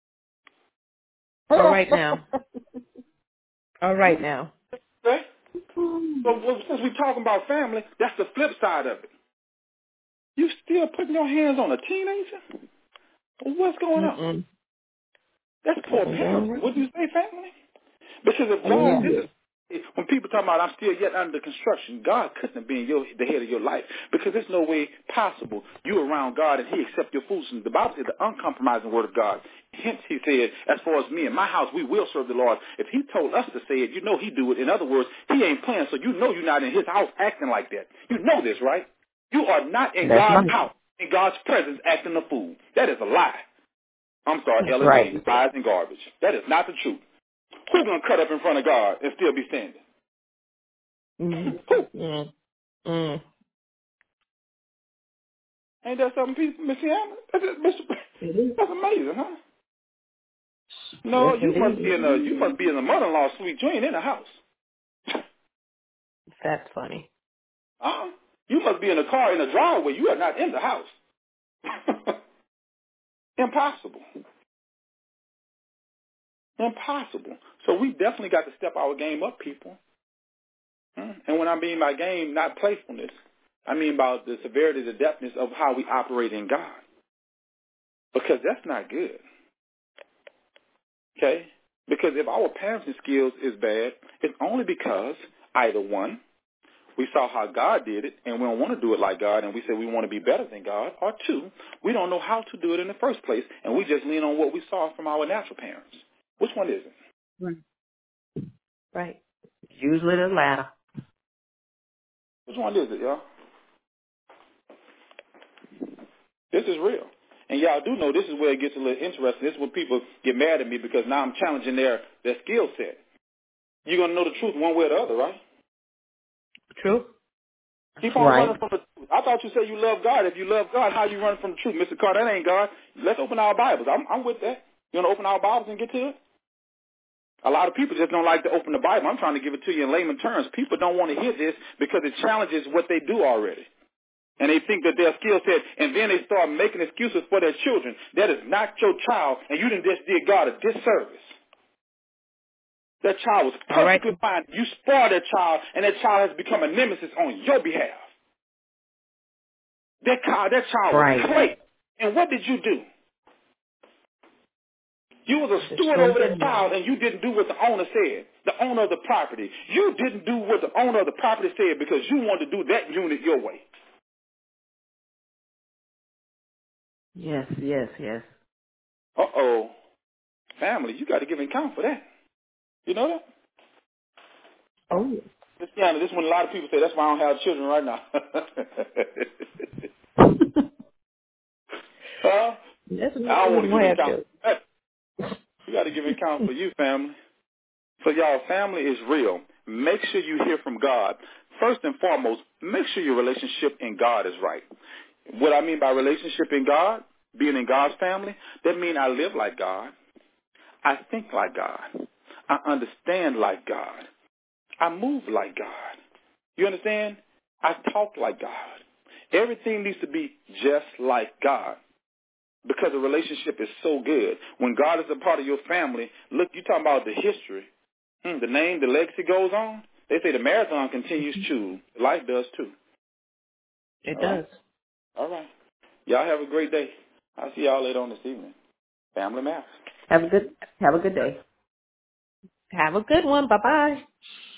All right now. All right now. Okay? So since we're talking about family, that's the flip side of it. You still putting your hands on a teenager? What's going on? That's poor parenting. Would you say family? Because if God, when people talk about I'm still yet under construction, God couldn't have been the head of your life because there's no way possible you're around God and He accept your foolishness. The Bible says the uncompromising word of God. Hence, He said, as far as me and my house, we will serve the Lord. If He told us to say it, you know He do it. In other words, He ain't playing, so you know you're not in His house acting like that. You know this, right? You are not in That's God's right. house, in God's presence, acting a fool. That is a lie. I'm sorry, That's L&G, right. lies and garbage. That is not the truth. Who's going to cut up in front of God and still be standing? Mm. Who? Mm. Mm. Ain't that something, people, Miss Anna? It is. That's amazing, huh? No, Yes, you must be indeed. in the mother-in-law suite. You ain't in the house. That's funny. You must be in a car in the driveway. You are not in the house. Impossible. Impossible. So we definitely got to step our game up, people. And when I mean by game, not playfulness, I mean about the severity, the depthness of how we operate in God. Because that's not good. Okay? Because if our parenting skills is bad, it's only because either one, we saw how God did it and we don't want to do it like God and we say we want to be better than God, or two, we don't know how to do it in the first place and we just lean on what we saw from our natural parents. Which one is it? Right. Right. Usually the latter. Which one is it, y'all? This is real. And y'all do know this is where it gets a little interesting. This is where people get mad at me because now I'm challenging their skill set. You're going to know the truth one way or the other, right? True. Keep on Right. running from the truth. I thought you said you love God. If you love God, how you running from the truth? Mr. Carter, that ain't God. Let's open our Bibles. I'm with that. You want to open our Bibles and get to it? A lot of people just don't like to open the Bible. I'm trying to give it to you in layman terms. People don't want to hear this because it challenges what they do already. And they think that their skill set, and then they start making excuses for their children. That is not your child, and you done just did God a disservice. That child was All right. perfectly fine. You spoiled that child, and that child has become a nemesis on your behalf. That child was Right. great. And what did you do? You was a Just steward turned over that it. child, and you didn't do what the owner said, the owner of the property. You didn't do what the owner of the property said because you wanted to do that unit your way. Yes, yes, yes. Uh-oh. Family, you got to give an account for that. You know that? Oh, yes. This is when a lot of people say, that's why I don't have children right now. Huh? That's what I don't want you to give an have account to. for that. You got to give an account for you, family. So y'all, family is real. Make sure you hear from God. First and foremost, make sure your relationship in God is right. What I mean by relationship in God, being in God's family, that means I live like God. I think like God. I understand like God. I move like God. You understand? I talk like God. Everything needs to be just like God because the relationship is so good. When God is a part of your family, look, you're talking about the history. The name, the legacy goes on. They say the marathon continues too. Life does too. It All does. right? All right. Y'all have a great day. I'll see y'all later on this evening. Family Matters. Have a good day. Have a good one. Bye-bye.